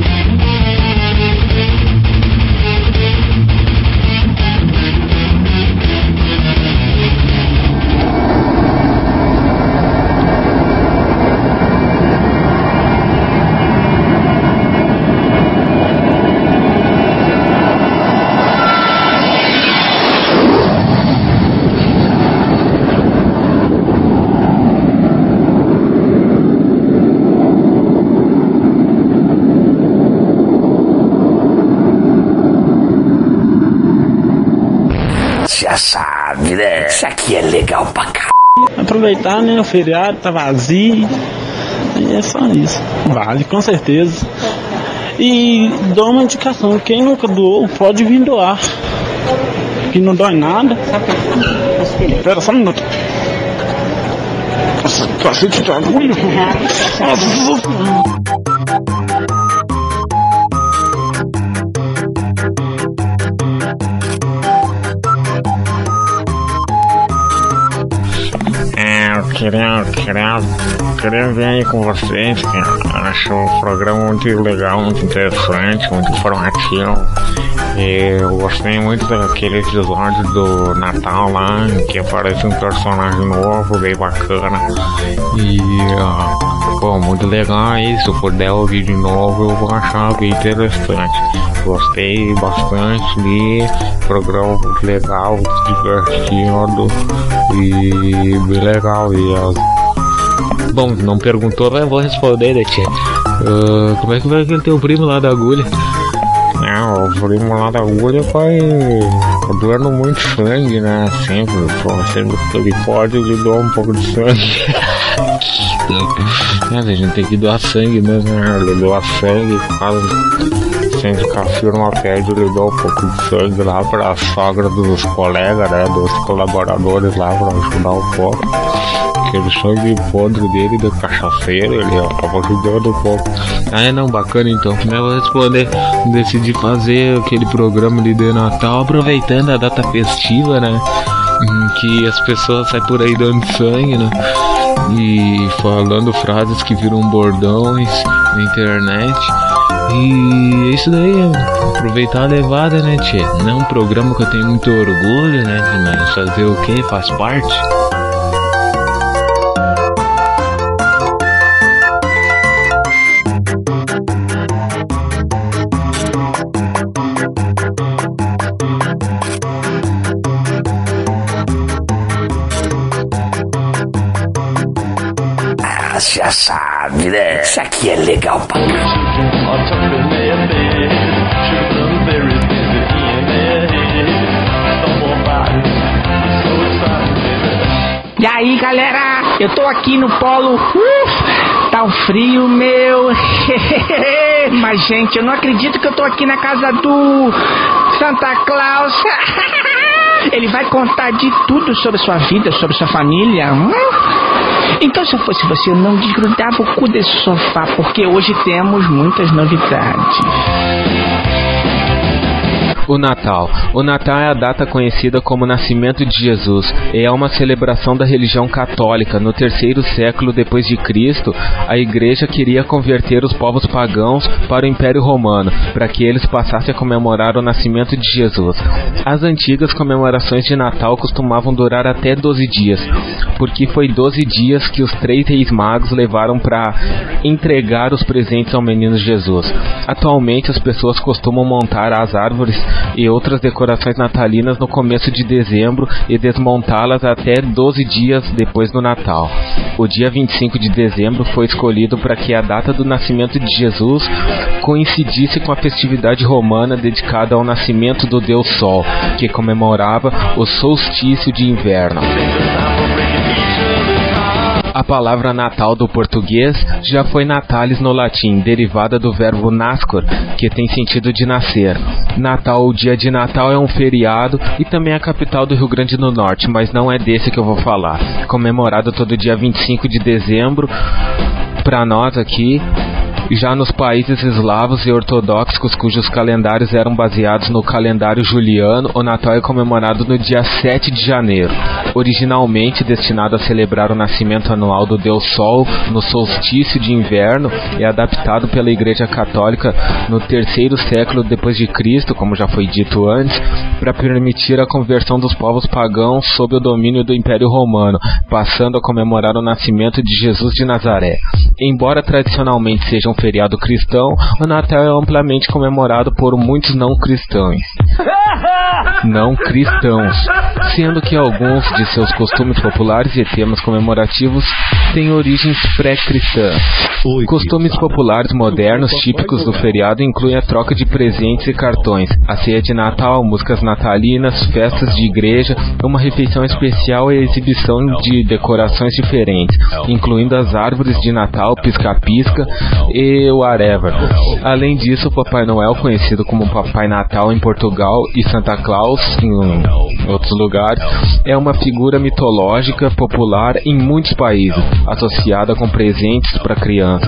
Já sabe, né? Isso aqui é legal pra caralho. Aproveitar, né? O feriado tá vazio. E é só isso. Vale, com certeza. E dou uma indicação: quem nunca doou, pode vir doar. Que não dói nada. Espera só um minuto. Nossa, cacete de agulha. queria, queria, queria vir aí com vocês, que acho o programa muito legal, muito interessante, muito informativo. E eu gostei muito daquele episódio do Natal lá, que aparece um personagem novo, bem bacana. E, uh, pô, muito legal aí, se eu puder ouvir de novo, eu vou achar bem interessante. Gostei bastante de programa muito legal, muito divertido e bem legal. E, uh, bom, não perguntou, mas eu vou responder, né, tia? Uh, como é que vai aquele teu primo lá da agulha? É, o primo lá da agulha vai doando muito sangue, né? Sempre, pô, sempre que ele pode, ele doa um pouco de sangue. É, a gente tem que doar sangue mesmo, né? Ele doa sangue, quase sempre que a firma pede, ele doa um pouco de sangue lá pra sogra dos colegas, né? Dos colaboradores lá pra ajudar um pouco. Aquele sangue podre dele, do cachaceiro, ele acaba ajudando um pouco. Ah, é não, bacana então. Eu vou responder. Decidi fazer aquele programa ali de Natal, aproveitando a data festiva, né? Que as pessoas saem por aí dando sangue, né? E falando frases que viram bordões na internet. E é isso daí, aproveitar a levada, né, tchê? Não é um programa que eu tenho muito orgulho, né? Mas fazer o que? Faz parte. Já sabe, né? Isso aqui é legal pra caralho. E aí, galera? Eu tô aqui no polo. Uf, tá um frio, meu. Mas, gente, eu não acredito que eu tô aqui na casa do Santa Claus. Ele vai contar de tudo sobre sua vida, sobre sua família. Hum? Então, se eu fosse você, eu não desgrudava o cu desse sofá, porque hoje temos muitas novidades. O Natal. O Natal é a data conhecida como Nascimento de Jesus e é uma celebração da religião católica. No terceiro século depois de Cristo, a Igreja queria converter os povos pagãos para o Império Romano, para que eles passassem a comemorar o nascimento de Jesus. As antigas comemorações de Natal costumavam durar até doze dias, porque foi doze dias que os três reis magos levaram para entregar os presentes ao menino Jesus. Atualmente, as pessoas costumam montar as árvores e outras decorações natalinas no começo de dezembro e desmontá-las até doze dias depois do Natal. O dia vinte e cinco de dezembro foi escolhido para que a data do nascimento de Jesus coincidisse com a festividade romana dedicada ao nascimento do Deus Sol, que comemorava o solstício de inverno. A palavra Natal do português já foi natalis no latim, derivada do verbo nascor, que tem sentido de nascer. Natal, o dia de Natal, é um feriado e também é a capital do Rio Grande do Norte, mas não é desse que eu vou falar. Comemorado todo dia vinte e cinco de dezembro, para nós aqui. Já nos países eslavos e ortodoxos, cujos calendários eram baseados no calendário juliano, o Natal é comemorado no dia sete de janeiro. Originalmente destinado a celebrar o nascimento anual do Deus Sol no solstício de inverno, é adaptado pela Igreja Católica no terceiro século depois de Cristo, como já foi dito antes, para permitir a conversão dos povos pagãos sob o domínio do Império Romano, passando a comemorar o nascimento de Jesus de Nazaré. Embora tradicionalmente seja um feriado cristão, o Natal é amplamente comemorado por muitos não cristãos. Não cristãos, sendo que alguns de seus costumes populares e temas comemorativos têm origens pré-cristãs. Costumes populares modernos típicos do feriado incluem a troca de presentes e cartões, a ceia de Natal, músicas natalinas, festas de igreja, uma refeição especial e a exibição de decorações diferentes, incluindo as árvores de Natal, pisca-pisca e whatever. Além disso, o Papai Noel, conhecido como Papai Natal em Portugal e Santa Claus em outros lugares, é uma figura mitológica popular em muitos países, associada com presentes para crianças.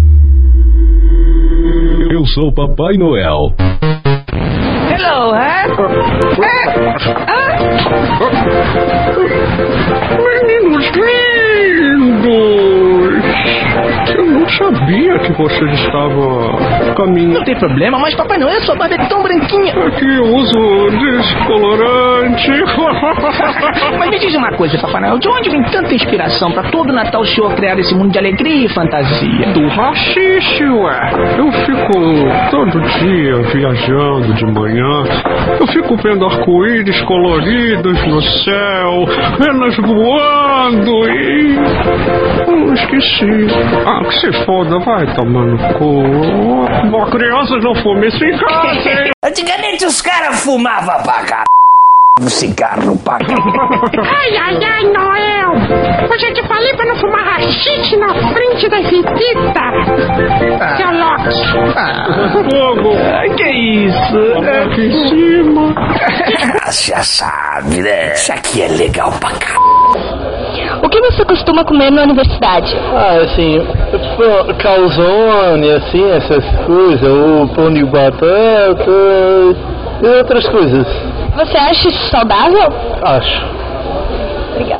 Eu sou Papai Noel. Hello, huh? Meninos lindos! Eu não sabia que vocês estavam caminhando. Não tem problema, mas Papai Noel, sua barba é tão branquinha. Aqui eu uso descolorante. Mas me diz uma coisa, Papai Noel, de onde vem tanta inspiração pra todo Natal o senhor criar esse mundo de alegria e fantasia? Do rachixe, ué. Eu fico todo dia viajando de manhã. Eu fico vendo arco-íris coloridos no céu, renas voando e... Eu esqueci. Ah, que se foda, vai tomar no cu. Uma criança não fuma isso em casa, hein? Antigamente os caras fumavam pra cá. Um cigarro pra cá. Ai, ai, ai, Noel! Eu já te falei pra não fumar rachixe na frente da visita. Ah. Seu Loki. Ah. Fogo. Ai, que isso? Aqui em cima. Ah, já sabe, né? Isso aqui é legal pra cá. O que você costuma comer na universidade? Ah, assim, calzone, assim, essas coisas, ou pão de batata e outras coisas. Você acha isso saudável? Acho. Obrigada.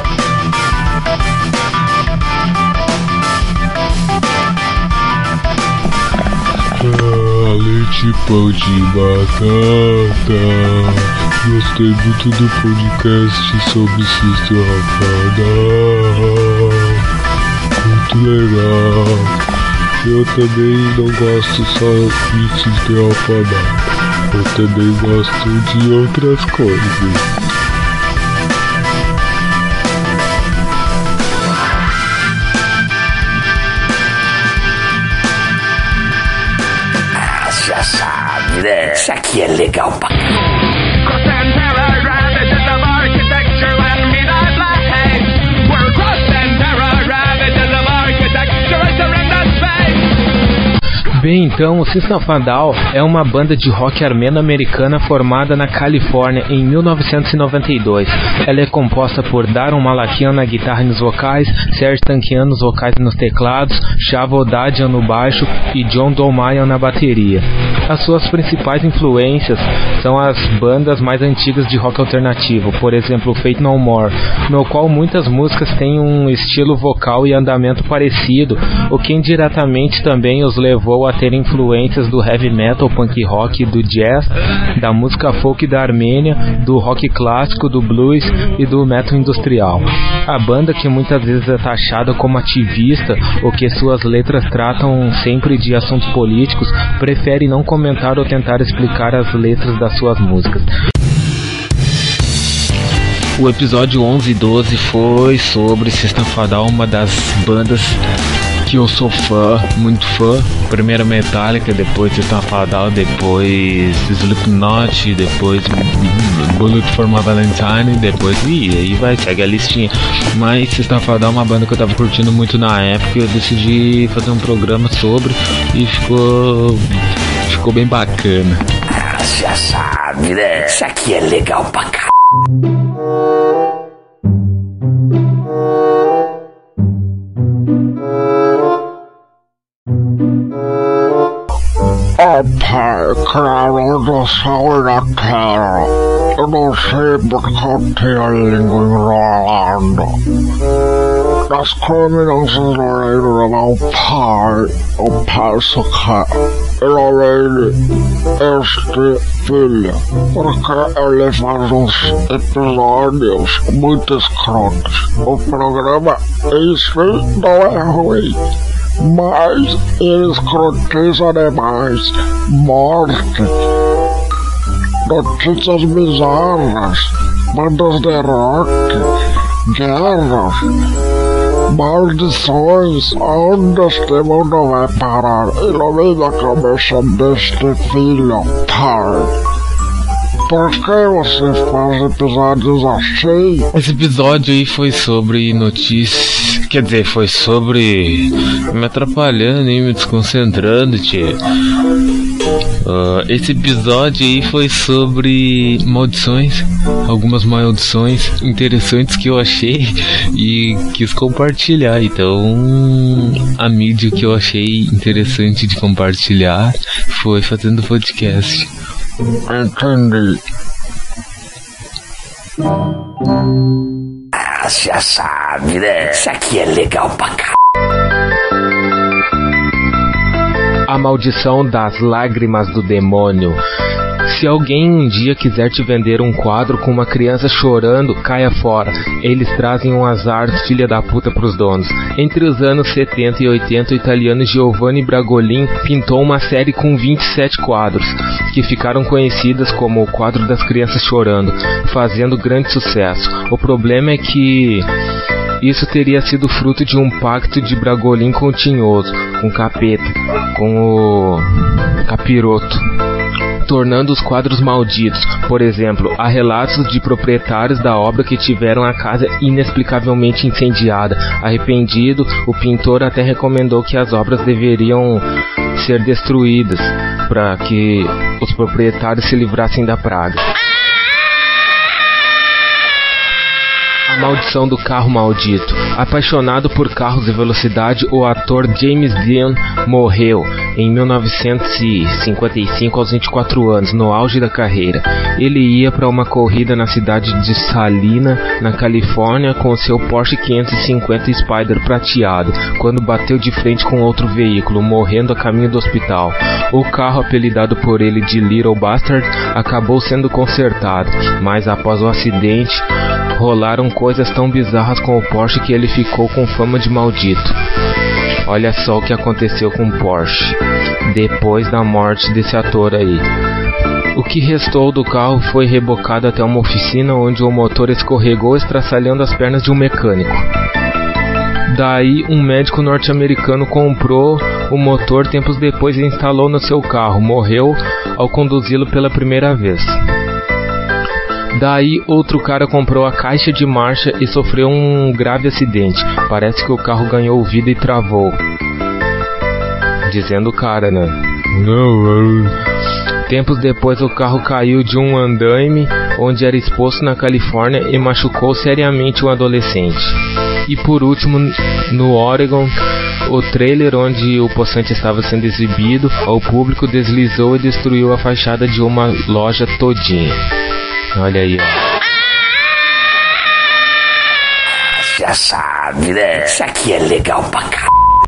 Ah, leite e pão de batata. Gostei muito do podcast sobre System of a Down. Muito legal. Eu também não gosto só de System of a Down. Eu também gosto de outras coisas. Ah, já sabe, né? Isso aqui é legal pra cá. Bem, então, o System of a Down é uma banda de rock armeno-americana formada na Califórnia em mil novecentos e noventa e dois. Ela é composta por Daron Malakian na guitarra e nos vocais, Serj Tankian nos vocais e nos teclados, Shavo Dadian no baixo e John Dolmayan na bateria. As suas principais influências são as bandas mais antigas de rock alternativo, por exemplo, Faith No More, no qual muitas músicas têm um estilo vocal e andamento parecido, o que indiretamente também os levou a ter influências do heavy metal, punk rock, do jazz, da música folk da Armênia, do rock clássico, do blues e do metal industrial. A banda, que muitas vezes é taxada como ativista, ou que suas letras tratam sempre de assuntos políticos, prefere não comentar ou tentar explicar as letras das suas músicas. O episódio onze e doze foi sobre System of a Down, uma das bandas que eu sou fã, muito fã. Primeiro Metallica, depois System of a Down, depois Slipknot, depois Bullet for My Valentine, depois e aí vai, segue a listinha. Mas System of a Down é uma banda que eu tava curtindo muito na época, eu decidi fazer um programa sobre e ficou ficou bem bacana. Ah, já sabe, né? Isso aqui é legal pra cá. Oh pai, claro, do sol da terra. Eu não sei porque eu tenho a língua enrolando. Nas culminâncias do reino do meu pai, eu peço que ilumine este filho, porque ele faz uns episódios muito escrotos. O programa em si não é ruim, mas ele escrotiza demais. Morte, notícias bizarras, bandas de rock, guerras, maldições. Onde este mundo vai parar? Ilumina a cabeça deste filho, pai. Por que você faz episódios assim? Esse episódio aí foi sobre notícias. Quer dizer, foi sobre... me atrapalhando e me desconcentrando, tio. Uh, esse episódio aí foi sobre maldições. Algumas maldições interessantes que eu achei e quis compartilhar. Então, a mídia que eu achei interessante de compartilhar foi fazendo podcast. Entendi. Ah, já sabe, né? Isso aqui é legal pra c... A maldição das lágrimas do demônio. Se alguém um dia quiser te vender um quadro com uma criança chorando, caia fora. Eles trazem um azar filha da puta pros donos. Entre os anos setenta e oitenta, o italiano Giovanni Bragolin pintou uma série com vinte e sete quadros, que ficaram conhecidas como o quadro das crianças chorando, fazendo grande sucesso. O problema é que isso teria sido fruto de um pacto de Bragolin com o Tinhoso, com o Capeta, com o Capiroto, tornando os quadros malditos. Por exemplo, há relatos de proprietários da obra que tiveram a casa inexplicavelmente incendiada. Arrependido, o pintor até recomendou que as obras deveriam ser destruídas para que os proprietários se livrassem da praga. A maldição do carro maldito. Apaixonado por carros e velocidade, o ator James Dean morreu em mil novecentos e cinquenta e cinco aos vinte e quatro anos, no auge da carreira. Ele ia para uma corrida na cidade de Salina, na Califórnia, com seu Porsche quinhentos e cinquenta Spider prateado, quando bateu de frente com outro veículo, morrendo a caminho do hospital. O carro, apelidado por ele de Little Bastard, acabou sendo consertado, mas após o acidente, rolaram coisas tão bizarras com o Porsche que ele ficou com fama de maldito. Olha só o que aconteceu com o Porsche depois da morte desse ator aí. O que restou do carro foi rebocado até uma oficina onde o motor escorregou, estraçalhando as pernas de um mecânico. Daí, um médico norte-americano comprou o motor tempos depois e instalou no seu carro. Morreu ao conduzi-lo pela primeira vez. Daí, outro cara comprou a caixa de marcha e sofreu um grave acidente. Parece que o carro ganhou vida e travou. Dizendo o cara, né? Não, Tempos depois, o carro caiu de um andaime onde era exposto na Califórnia e machucou seriamente um adolescente. E por último, no Oregon, o trailer onde o poçante estava sendo exibido ao público deslizou e destruiu a fachada de uma loja todinha. Olha aí, ó. Já sabe, né? Isso aqui é legal pra c...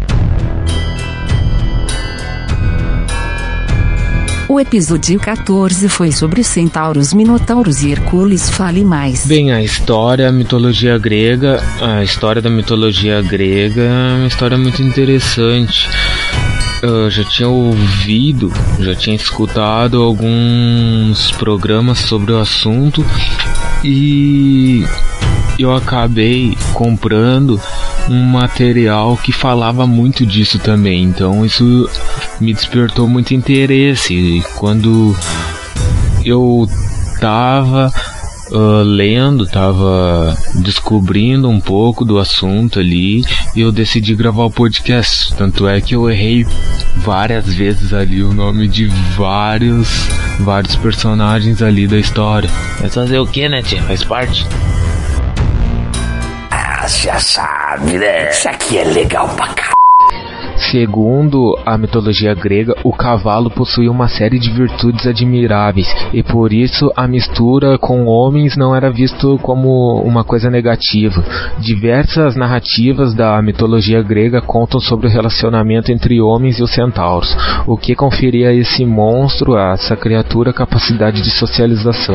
O episódio quatorze foi sobre centauros, minotauros e Hércules. Fale mais. Bem, a história, a mitologia grega, a história da mitologia grega é uma história muito interessante. Eu já tinha ouvido, já tinha escutado alguns programas sobre o assunto e eu acabei comprando um material que falava muito disso também, então isso me despertou muito interesse. E quando eu tava uh, lendo, tava descobrindo um pouco do assunto ali, e eu decidi gravar o podcast. Tanto é que eu errei várias vezes ali o nome de vários, vários personagens ali da história. Mas fazer o que, né, tia? Faz parte. Ah, já sabe, né? Isso aqui é legal pra c... Segundo a mitologia grega, o cavalo possuía uma série de virtudes admiráveis e por isso a mistura com homens não era visto como uma coisa negativa. Diversas narrativas da mitologia grega contam sobre o relacionamento entre homens e os centauros, o que conferia a esse monstro, a essa criatura, capacidade de socialização.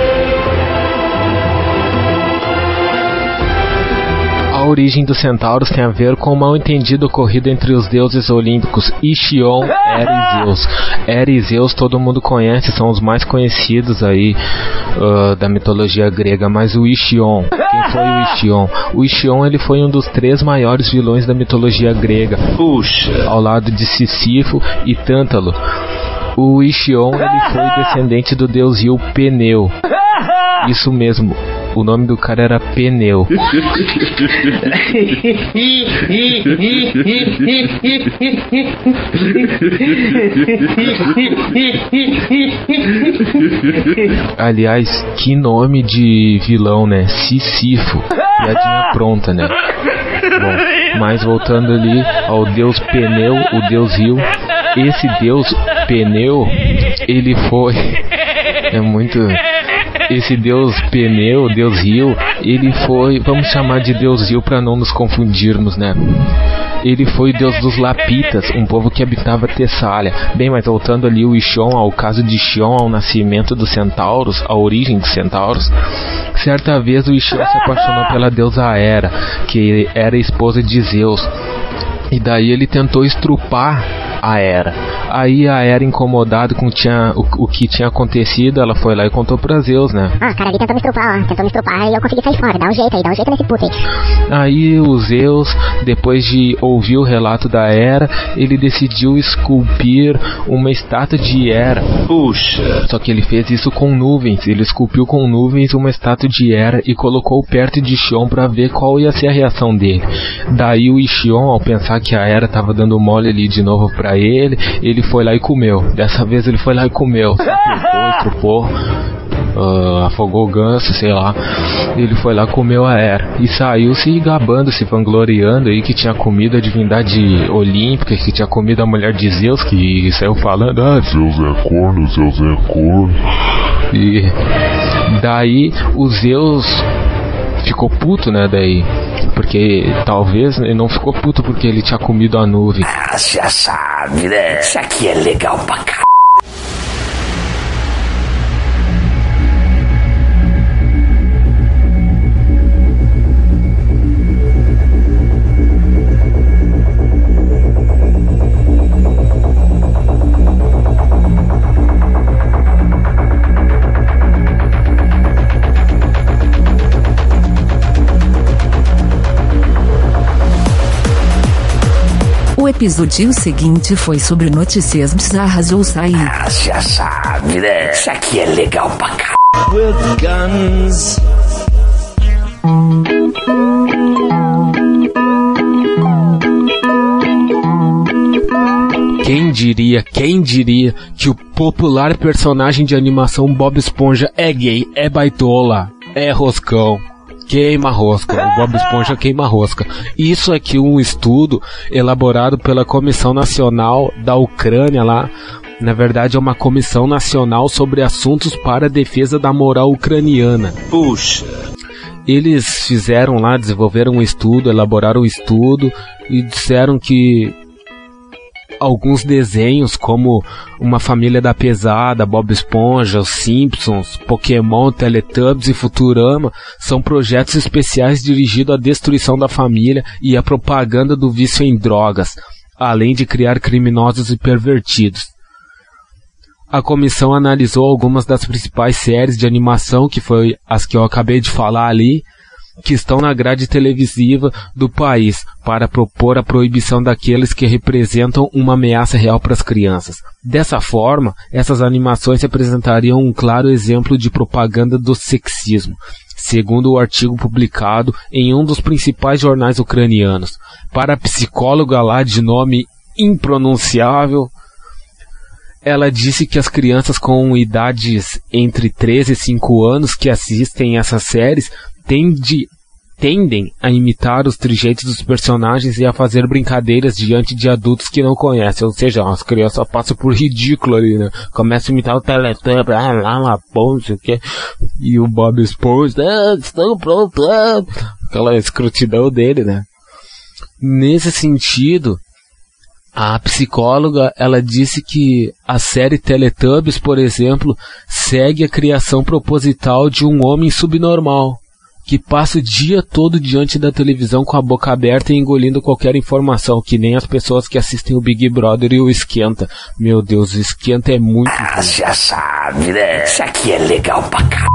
A origem dos centauros tem a ver com o mal-entendido ocorrido entre os deuses olímpicos Ixion, Hera e Zeus. Hera e Zeus todo mundo conhece, são os mais conhecidos aí uh, da mitologia grega, mas o Ixion, quem foi o Ixion? O Ixion, ele foi um dos três maiores vilões da mitologia grega, Puxa. ao lado de Sísifo e Tântalo. O Ixion, ele foi descendente do deus rio Peneu. Isso mesmo, o nome do cara era Peneu. Aliás, que nome de vilão, né? Sísifo. Piadinha pronta, né? Bom, mas voltando ali ao deus Peneu, o deus rio. Esse deus Peneu, ele foi É muito... Esse deus Pneu, deus Rio, ele foi... Vamos chamar de deus Rio para não nos confundirmos, né? Ele foi deus dos Lapitas, um povo que habitava Tessália. Bem, mas voltando ali o Ixon, ao caso de Xion, ao nascimento dos centauros, a origem dos centauros. Certa vez o Ixon se apaixonou pela deusa Hera, que era esposa de Zeus. E daí ele tentou estrupar a Hera. Aí a Hera, incomodada com tinha, o, o que tinha acontecido, ela foi lá e contou pra Zeus, né? Ah, cara, ali tentou me estrupar, ó. Tentou me estrupar e eu consegui sair fora. Dá um jeito aí, dá um jeito nesse puto aí. Aí o Zeus, depois de ouvir o relato da Hera, ele decidiu esculpir uma estátua de Hera. Puxa! Só que ele fez isso com nuvens. Ele esculpiu com nuvens uma estátua de Hera e colocou perto de Xion pra ver qual ia ser a reação dele. Daí o Xion, ao pensar que a Hera tava dando mole ali de novo pra ele, ele foi lá e comeu. Dessa vez ele foi lá e comeu. Estrupou, estrupou, uh, afogou o ganso, sei lá. Ele foi lá, comeu a Hera e saiu se gabando, se vangloriando aí que tinha comido a divindade olímpica, que tinha comido a mulher de Zeus, que saiu falando, ah, Zeus é corno, Zeus é corno. E daí o Zeus ficou puto, né, daí, porque talvez ele não ficou puto porque ele tinha comido a nuvem. Ah, já sabe, né? Isso aqui é legal pra caralho. O episódio seguinte foi sobre notícias bizarras ou sair. Ah, já sabe, né? Isso aqui é legal pra caralho. With guns. Quem diria, quem diria que o popular personagem de animação Bob Esponja é gay, é baitola, é roscão. Queima rosca, o Bob Esponja queima rosca. Isso aqui um estudo elaborado pela Comissão Nacional da Ucrânia lá. Na verdade é uma comissão nacional sobre assuntos para a defesa da moral ucraniana. Puxa. Eles fizeram lá, desenvolveram um estudo, elaboraram um estudo e disseram que alguns desenhos como Uma Família da Pesada, Bob Esponja, Os Simpsons, Pokémon, Teletubbies e Futurama são projetos especiais dirigidos à destruição da família e à propaganda do vício em drogas, além de criar criminosos e pervertidos. A comissão analisou algumas das principais séries de animação, que foi as que eu acabei de falar ali, que estão na grade televisiva do país, para propor a proibição daqueles que representam uma ameaça real para as crianças. Dessa forma, essas animações representariam um claro exemplo de propaganda do sexismo, segundo o artigo publicado em um dos principais jornais ucranianos. Para a psicóloga lá de nome impronunciável, ela disse que as crianças com idades entre três e cinco anos que assistem essas séries Tende, tendem a imitar os trejeitos dos personagens e a fazer brincadeiras diante de adultos que não conhecem. Ou seja, as crianças passam por ridículo ali, né? Começam a imitar o Teletubbies, ah, lá, lá, pô, não sei o que. E o Bob Esponja, ah, estão prontos, ah. Aquela escrotidão dele, né? Nesse sentido, a psicóloga, ela disse que a série Teletubbies, por exemplo, segue a criação proposital de um homem subnormal, que passa o dia todo diante da televisão com a boca aberta e engolindo qualquer informação, que nem as pessoas que assistem o Big Brother e o Esquenta. Meu Deus, o Esquenta é muito... Ah, já sabe, né? Isso aqui é legal pra caralho.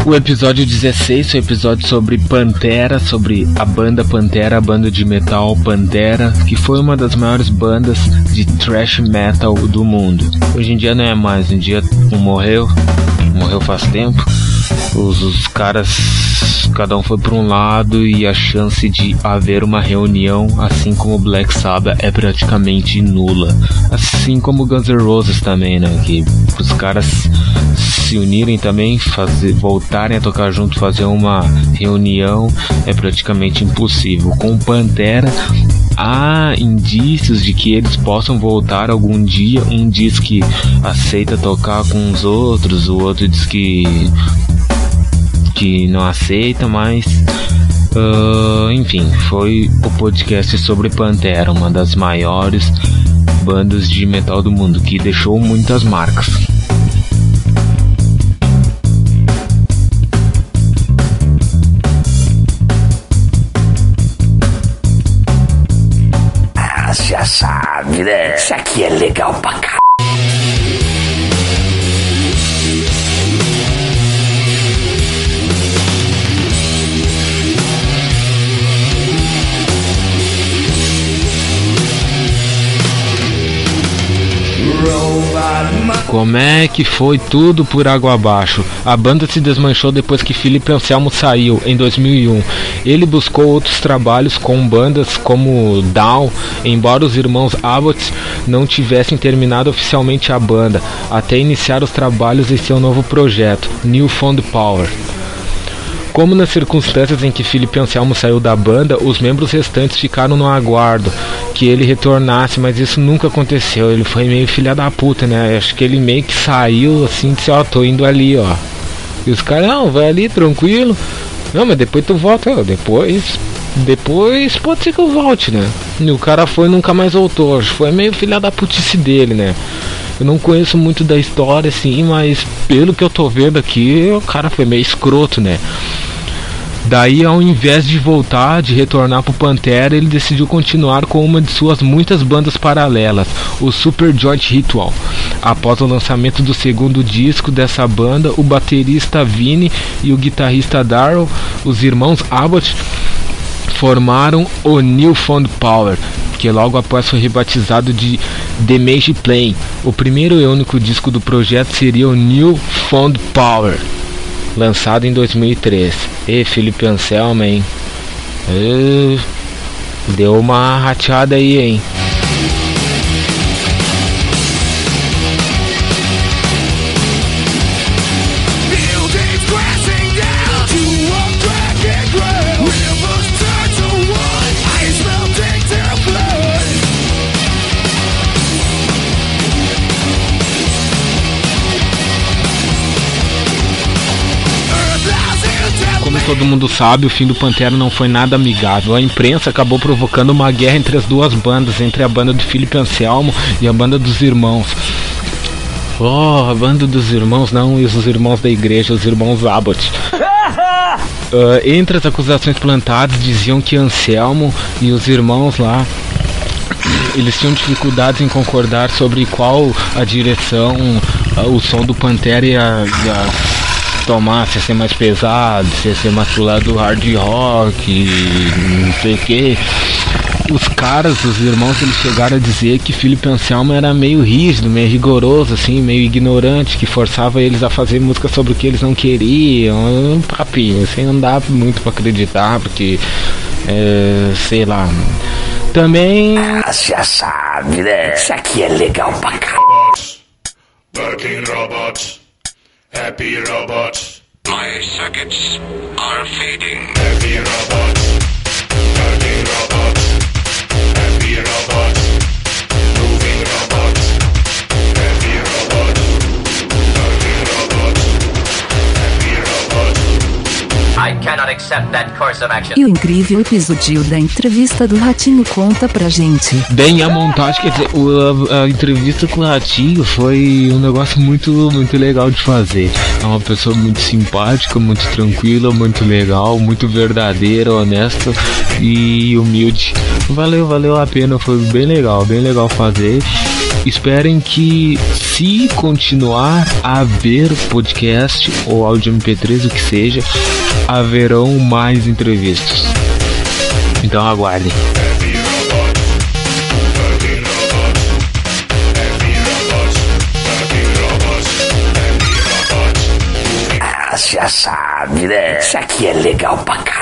O episódio dezesseis foi o episódio sobre Pantera, sobre a banda Pantera, a banda de metal Pantera, que foi uma das maiores bandas de thrash metal do mundo. Hoje em dia não é mais, um dia um morreu, morreu faz tempo. Os, os caras, cada um foi para um lado e a chance de haver uma reunião, assim como o Black Sabbath, é praticamente nula. Assim como o Guns N' Roses também, né? Que os caras se unirem também, fazer, voltarem a tocar junto, fazer uma reunião é praticamente impossível. Com Pantera há indícios de que eles possam voltar algum dia. Um diz que aceita tocar com os outros, o outro diz que que não aceita, mas uh, enfim, foi o podcast sobre Pantera, uma das maiores bandas de metal do mundo, que deixou muitas marcas. Ah, já sabe, né? Isso aqui é legal pra caralho. Como é que foi tudo por água abaixo? A banda se desmanchou depois que Felipe Anselmo saiu, em dois mil e um. Ele buscou outros trabalhos com bandas como Down, embora os irmãos Abbott não tivessem terminado oficialmente a banda, até iniciar os trabalhos em seu novo projeto, New Found Power. Como nas circunstâncias em que Felipe Anselmo saiu da banda, os membros restantes ficaram no aguardo que ele retornasse, mas isso nunca aconteceu. Ele foi meio filha da puta, né? Acho que ele meio que saiu assim, disse, ó, tô indo ali, ó. E os caras, não, vai ali, tranquilo. Não, mas depois tu volta, ó, depois... Depois pode ser que eu volte, né? E o cara foi e nunca mais voltou. Acho que foi meio filha da putice dele, né? Eu não conheço muito da história, assim, mas pelo que eu tô vendo aqui, o cara foi meio escroto, né? Daí, ao invés de voltar, de retornar pro Pantera, ele decidiu continuar com uma de suas muitas bandas paralelas, o Super George Ritual. Após o lançamento do segundo disco dessa banda, o baterista Vinny e o guitarrista Darryl, os irmãos Abbott, formaram o New Found Power, que logo após foi rebatizado de The Mage Plane. O primeiro e único disco do projeto seria o New Found Power, lançado em dois mil e três. E Felipe Anselmo, hein? E... deu uma rateada aí, hein? Todo mundo sabe, o fim do Pantera não foi nada amigável. A imprensa acabou provocando uma guerra entre as duas bandas, entre a banda do Felipe Anselmo e a banda dos irmãos. Oh, a banda dos irmãos não, e os irmãos da igreja, os irmãos Abbott. Uh, entre as acusações plantadas, diziam que Anselmo e os irmãos lá, eles tinham dificuldades em concordar sobre qual a direção, uh, o som do Pantera ia, ia tomar, se ia ser mais pesado, se ia ser mais pro lado do hard rock, não sei o que. Os caras, os irmãos, eles chegaram a dizer que Felipe Anselmo era meio rígido, meio rigoroso, assim, meio ignorante, que forçava eles a fazer música sobre o que eles não queriam. Um papinho, assim, não dá muito pra acreditar, porque, é, sei lá. Também... Ah, já sabe, né? Isso aqui é legal pra caralho. Working robots. Happy robots. My circuits are fading. Happy robots. Working robots. Happy robots. Moving robots. Happy robots. Working robots. Happy robots. I cannot accept that course of action. E o incrível episódio da entrevista do Ratinho conta pra gente. Bem, a montagem, quer dizer, o, a, a entrevista com o Ratinho foi um negócio muito, muito legal de fazer. É uma pessoa muito simpática, muito tranquila, muito legal, muito verdadeira, honesta e humilde. Valeu, valeu a pena, foi bem legal, bem legal fazer. esperem que, se continuar a haver podcast ou áudio M P três, o que seja, haverão mais entrevistas. Então aguardem. Ah, já sabe, né? Isso aqui é legal pra caralho.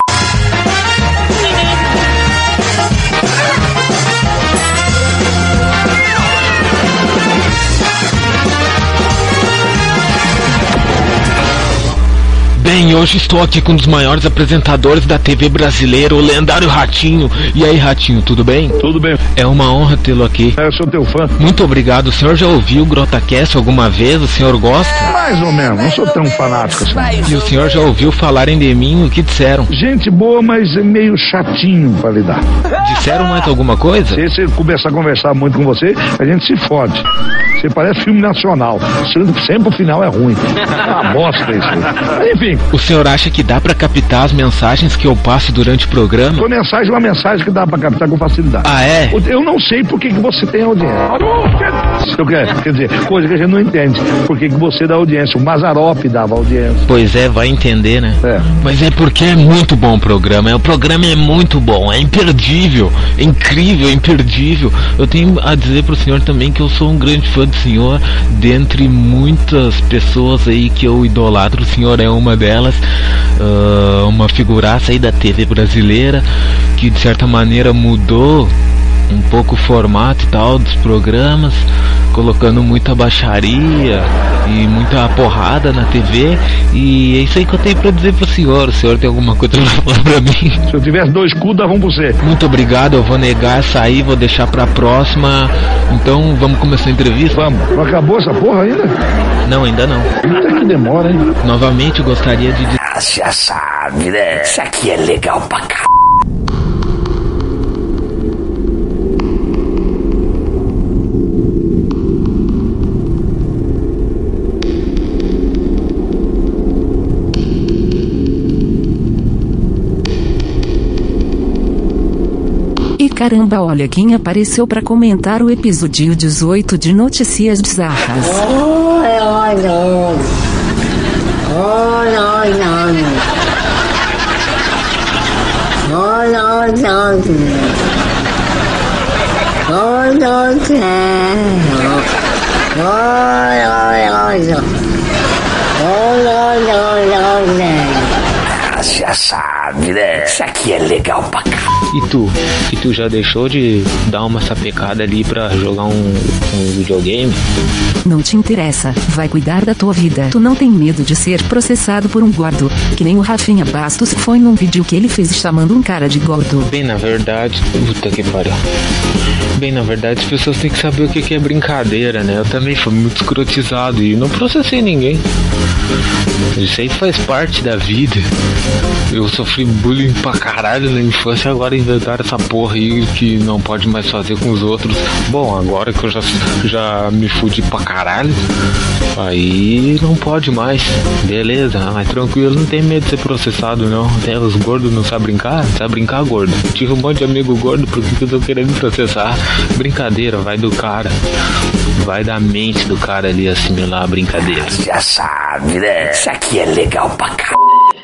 Bem, hoje estou aqui com um dos maiores apresentadores da T V brasileira, o lendário Ratinho. E aí, Ratinho, tudo bem? Tudo bem. É uma honra tê-lo aqui. Eu sou teu fã. Muito obrigado. O senhor já ouviu o GrotaCast alguma vez? O senhor gosta? Mais ou menos, não sou tão fanático assim. E o senhor já ouviu falarem de mim? O que disseram? Gente boa, mas é meio chatinho pra lidar. Disseram mais alguma coisa? Se você começar a conversar muito com você, a gente se fode. Você parece filme nacional. Sempre o final é ruim. É uma bosta isso aí. Enfim. O senhor acha que dá pra captar as mensagens que eu passo durante o programa? Sua mensagem é uma mensagem que dá pra captar com facilidade. Ah, é? Eu não sei por que, que você tem audiência. Eu quero, quer dizer, coisa que a gente não entende. Por que, que você dá audiência? O Mazzaropi dava audiência. Pois é, vai entender, né? É. Mas é porque é muito bom o programa. O programa é muito bom, é imperdível, é incrível, é imperdível. Eu tenho a dizer pro senhor também que eu sou um grande fã do senhor. Dentre muitas pessoas aí que eu idolatro, o senhor é uma delas. Uh, uma figuraça aí da T V brasileira que de certa maneira mudou um pouco o formato e tal dos programas, colocando muita baixaria e muita porrada na T V. E é isso aí que eu tenho pra dizer pro senhor. O senhor tem alguma coisa pra falar pra mim? Se eu tivesse dois cu, davam pra você. Muito obrigado, eu vou negar essa aí, vou deixar pra próxima. Então vamos começar a entrevista? Vamos. Não acabou essa porra ainda? Não, ainda não. Puta que demora, hein? Novamente eu gostaria de dizer... Ah, já sabe, né? Isso aqui é legal pra caralho. E caramba, olha quem apareceu pra comentar o episódio dezoito de Notícias Bizarras. Oi, oi, oi. Oi, oi, oi. Oi, oi, oi. Oi, oi, oi. Oi, oi, oi. Oi, oi, oi, oi. Ah, já sabe, né? Isso aqui é legal pra caralho. E tu? E tu já deixou de dar uma sapecada ali pra jogar um, um videogame? Não te interessa, vai cuidar da tua vida. Tu não tem medo de ser processado por um gordo, que nem o Rafinha Bastos foi num vídeo que ele fez chamando um cara de gordo. Bem, na verdade... Puta que pariu. Bem, na verdade, as pessoas têm que saber o que é brincadeira, né? Eu também fui muito escrotizado e não processei ninguém. Isso aí faz parte da vida. Eu sofri bullying pra caralho na infância, agora inventaram essa porra aí que não pode mais fazer com os outros. Bom, agora que eu já, já me fudi pra caralho, aí não pode mais. Beleza, mas tranquilo, não tem medo de ser processado não. Até os gordos não sabem brincar, sabe brincar, gordo. Tive um monte de amigo gordo, por que eu tô querendo me processar? Brincadeira, vai do cara. Vai da mente do cara ali assimilar a brincadeira. Já sabe, né? Isso aqui é legal pra caralho.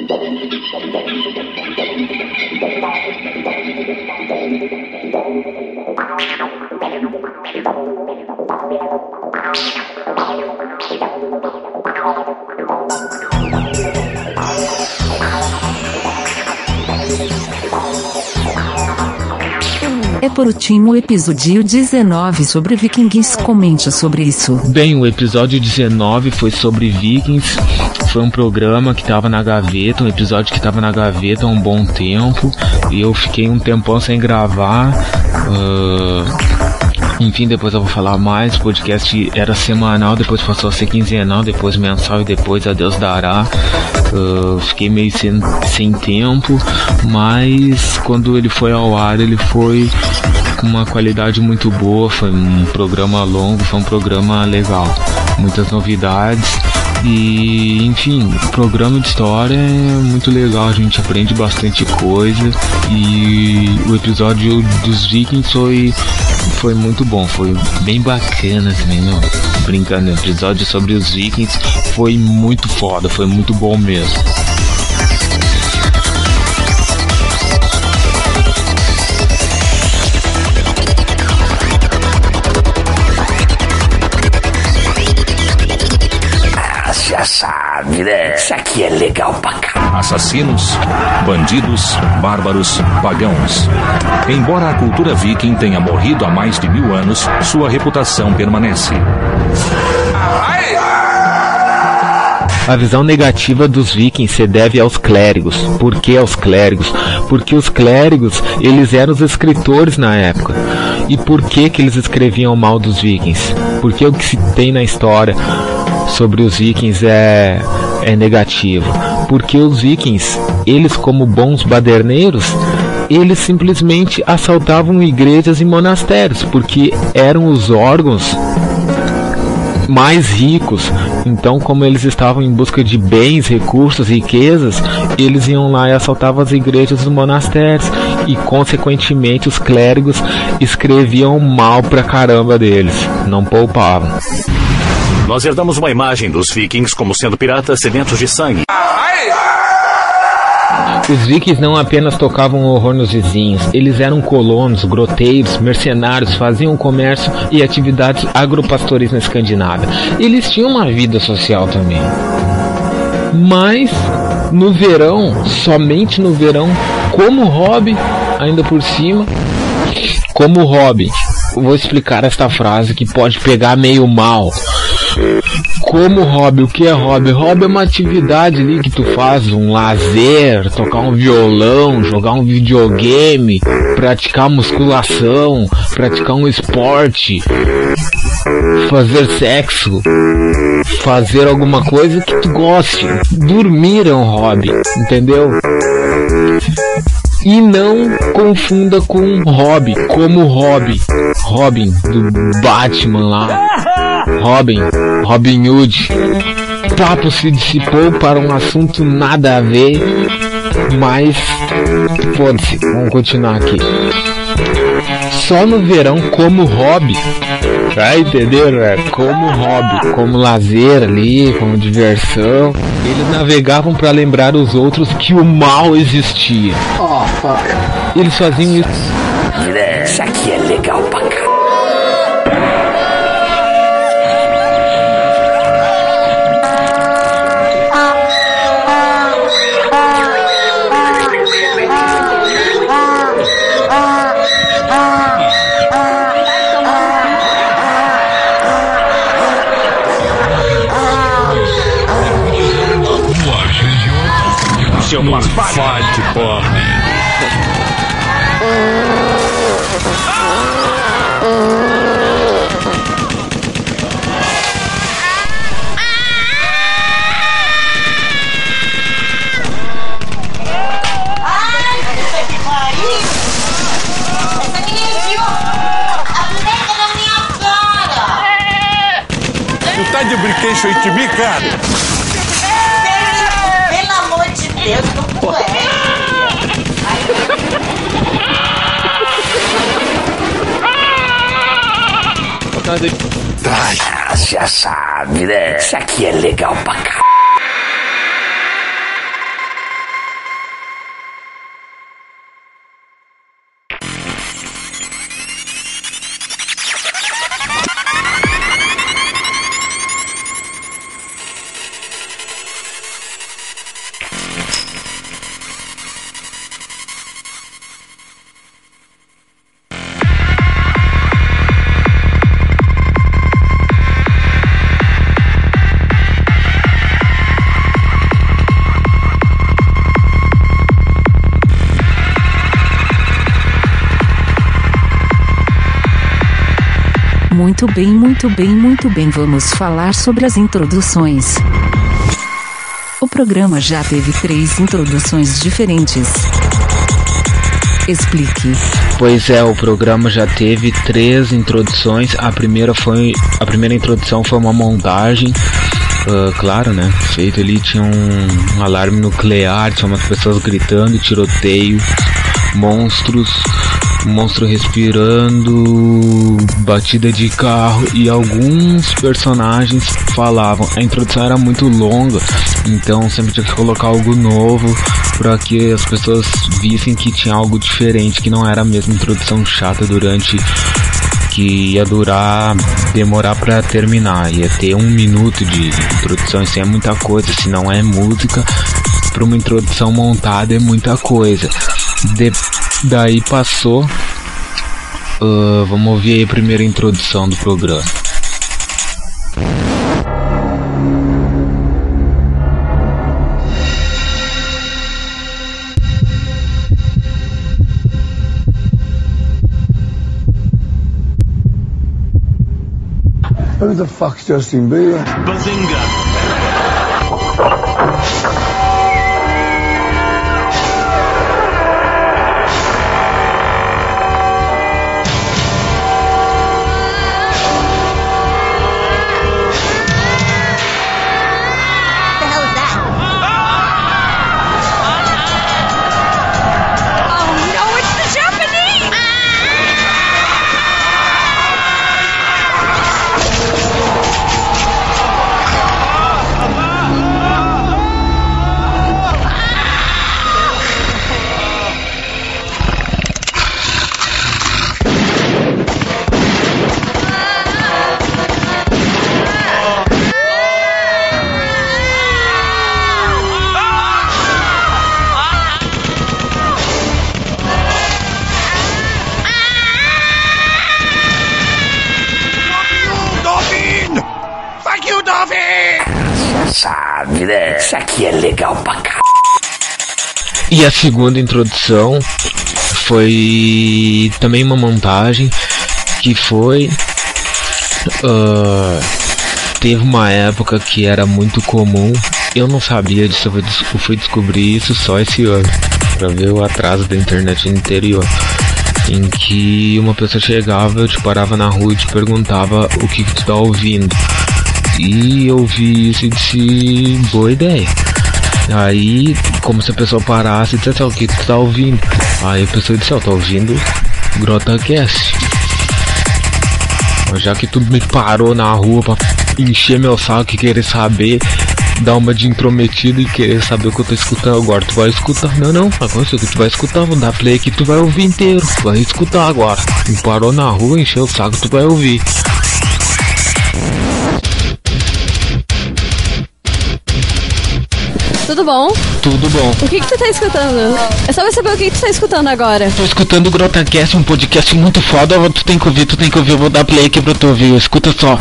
É por último o episódio dezenove sobre Vikings, comente sobre isso. Bem, o episódio dezenove foi sobre Vikings. Foi um programa que tava na gaveta, um episódio que tava na gaveta há um bom tempo. E eu fiquei um tempão sem gravar. Uh... Enfim, depois eu vou falar mais. O podcast era semanal, depois passou a ser quinzenal, depois mensal e depois a Deus dará. Uh, fiquei meio sem, sem tempo, mas quando ele foi ao ar, ele foi com uma qualidade muito boa. Foi um programa longo, foi um programa legal, muitas novidades. E enfim, o programa de história é muito legal, a gente aprende bastante coisa. E o episódio dos Vikings foi, foi muito bom, foi bem bacana também, não? Brincando, o episódio sobre os Vikings foi muito foda, foi muito bom mesmo. Já sabe, né? Isso aqui é legal pra cá. Assassinos, bandidos, bárbaros, pagãos. Embora a cultura viking tenha morrido há mais de mil anos, sua reputação permanece. A visão negativa dos vikings se deve aos clérigos. Por que aos clérigos? Porque os clérigos, eles eram os escritores na época. E por que que eles escreviam mal dos vikings? Porque o que se tem na história sobre os vikings é, é negativo. Porque os vikings, eles como bons baderneiros, eles simplesmente assaltavam igrejas e monastérios, porque eram os órgãos mais ricos. Então, como eles estavam em busca de bens, recursos, riquezas, eles iam lá e assaltavam as igrejas e os monastérios, e consequentemente os clérigos escreviam mal pra caramba deles, não poupavam. Nós herdamos uma imagem dos vikings como sendo piratas sedentos de sangue. Os vikings não apenas tocavam horror nos vizinhos, eles eram colonos, groteiros, mercenários, faziam comércio e atividades agropastoris na Escandinávia. Eles tinham uma vida social também. Mas no verão, somente no verão, como hobby, ainda por cima, como hobby, eu vou explicar esta frase que pode pegar meio mal. Como hobby, o que é hobby? Hobby é uma atividade ali que tu faz, um lazer, tocar um violão, jogar um videogame, praticar musculação, praticar um esporte, fazer sexo, fazer alguma coisa que tu goste. Dormir é um hobby, entendeu? E não confunda com hobby, como hobby, Robin do Batman lá, Robin, Robin Hood. O papo se dissipou para um assunto nada a ver, mas foda-se, vamos continuar aqui. Só no verão como hobby, tá entendendo? É como hobby, como lazer ali, como diversão. Eles navegavam para lembrar os outros que o mal existia. Eles faziam isso. Isso aqui é legal pra cá. Seu mascote, porra. Tu tá de brinquedo aí de mim, cara? Pelo amor de Deus, não é. Ah, já sabe, né? Isso aqui é legal pra cá. Muito bem, muito bem, muito bem. Vamos falar sobre as introduções. O programa já teve três introduções diferentes. Explique. Pois é, o programa já teve três introduções. A primeira foi, a primeira introdução foi uma montagem Uh, claro, né? Feito ali, tinha um, um alarme nuclear, tinha umas pessoas gritando, tiroteio, monstros, monstro respirando, batida de carro e alguns personagens falavam. A introdução era muito longa, então sempre tinha que colocar algo novo para que as pessoas vissem que tinha algo diferente, que não era a mesma introdução chata durante que ia durar, demorar pra terminar, ia ter um minuto de introdução. Isso é muita coisa, se não é música, pra uma introdução montada é muita coisa. De, daí passou, uh, vamos ouvir aí a primeira introdução do programa. Who the fuck's Justin Bieber? Bazinga! Sabe, né? Isso aqui é legal pra c... E a segunda introdução foi também uma montagem que foi... Uh, teve uma época que era muito comum. Eu não sabia disso, eu fui descobrir isso só esse ano, pra ver o atraso da internet no interior. Em que uma pessoa chegava, eu te parava na rua e te perguntava o que, que tu tá ouvindo. E eu vi isso e disse, boa ideia. Aí, como se a pessoa parasse e dissesse, o que tu tá ouvindo? Aí a pessoa disse, eu tô ouvindo GrotaCast. Já que tu me parou na rua pra encher meu saco e querer saber, dar uma de intrometido e querer saber o que eu tô escutando agora, tu vai escutar. Não, não, agora isso que tu vai escutar, vou dar play aqui, tu vai ouvir inteiro, tu vai escutar agora. Me parou na rua, encheu o saco, tu vai ouvir. Tudo bom? Tudo bom. O que que tu tá escutando? É só pra saber o que que tu tá escutando agora. Tô escutando o GrotaCast, um podcast muito foda. Tu tem que ouvir, tu tem que ouvir. Eu vou dar play aqui pra tu ouvir. Escuta só.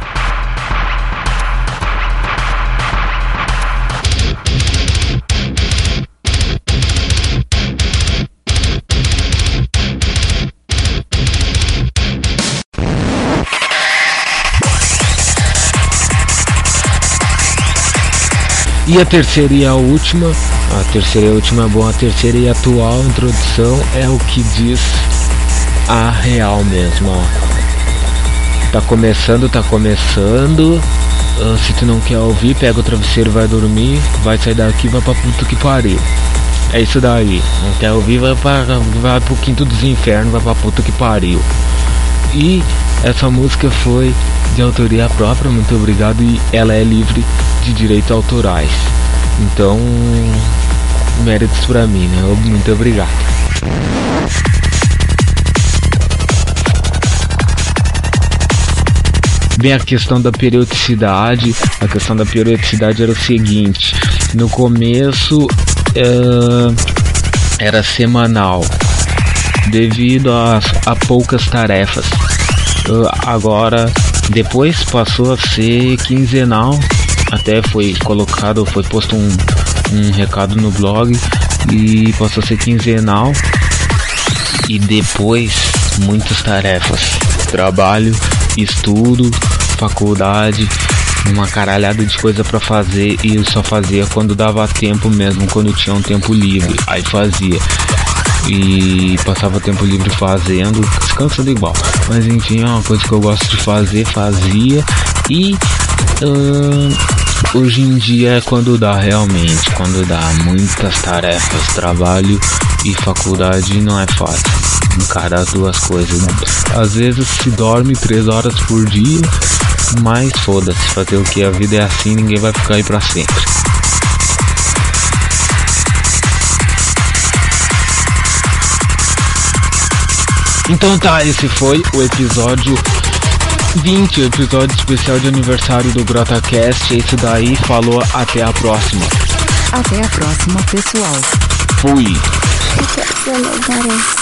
E a terceira e a última, a terceira e a última é bom, a terceira e a atual introdução é o que diz a real mesmo, ó. Tá começando, tá começando, uh, se tu não quer ouvir, pega o travesseiro, vai dormir, vai sair daqui, vai pra puta que pariu. É isso daí, não quer ouvir, vai, pra, vai pro quinto dos infernos, vai pra puta que pariu. E essa música foi de autoria própria, muito obrigado, e ela é livre de direitos autorais. Então, méritos pra mim, né? Muito obrigado. Bem, a questão da periodicidade, a questão da periodicidade era o seguinte: no começo uh, era semanal, devido a, a poucas tarefas. Uh, agora, depois passou a ser quinzenal, até foi colocado, foi posto um, um recado no blog e passou a ser quinzenal. E depois, muitas tarefas, trabalho, estudo, faculdade, uma caralhada de coisa pra fazer, e eu só fazia quando dava tempo mesmo, quando tinha um tempo livre, aí fazia. E passava tempo livre fazendo, descansando igual. Mas enfim, é uma coisa que eu gosto de fazer, fazia. E uh, Hoje em dia é quando dá realmente, quando dá muitas tarefas, trabalho e faculdade não é fácil. Encarar as duas coisas. Às vezes se dorme três horas por dia, mas foda-se, fazer o que? A vida é assim, ninguém vai ficar aí pra sempre. Então tá, esse foi o episódio vinte, o episódio especial de aniversário do GrotaCast. É isso daí, falou, até a próxima. Até a próxima, pessoal. Fui. Eu quero ver meu garoto.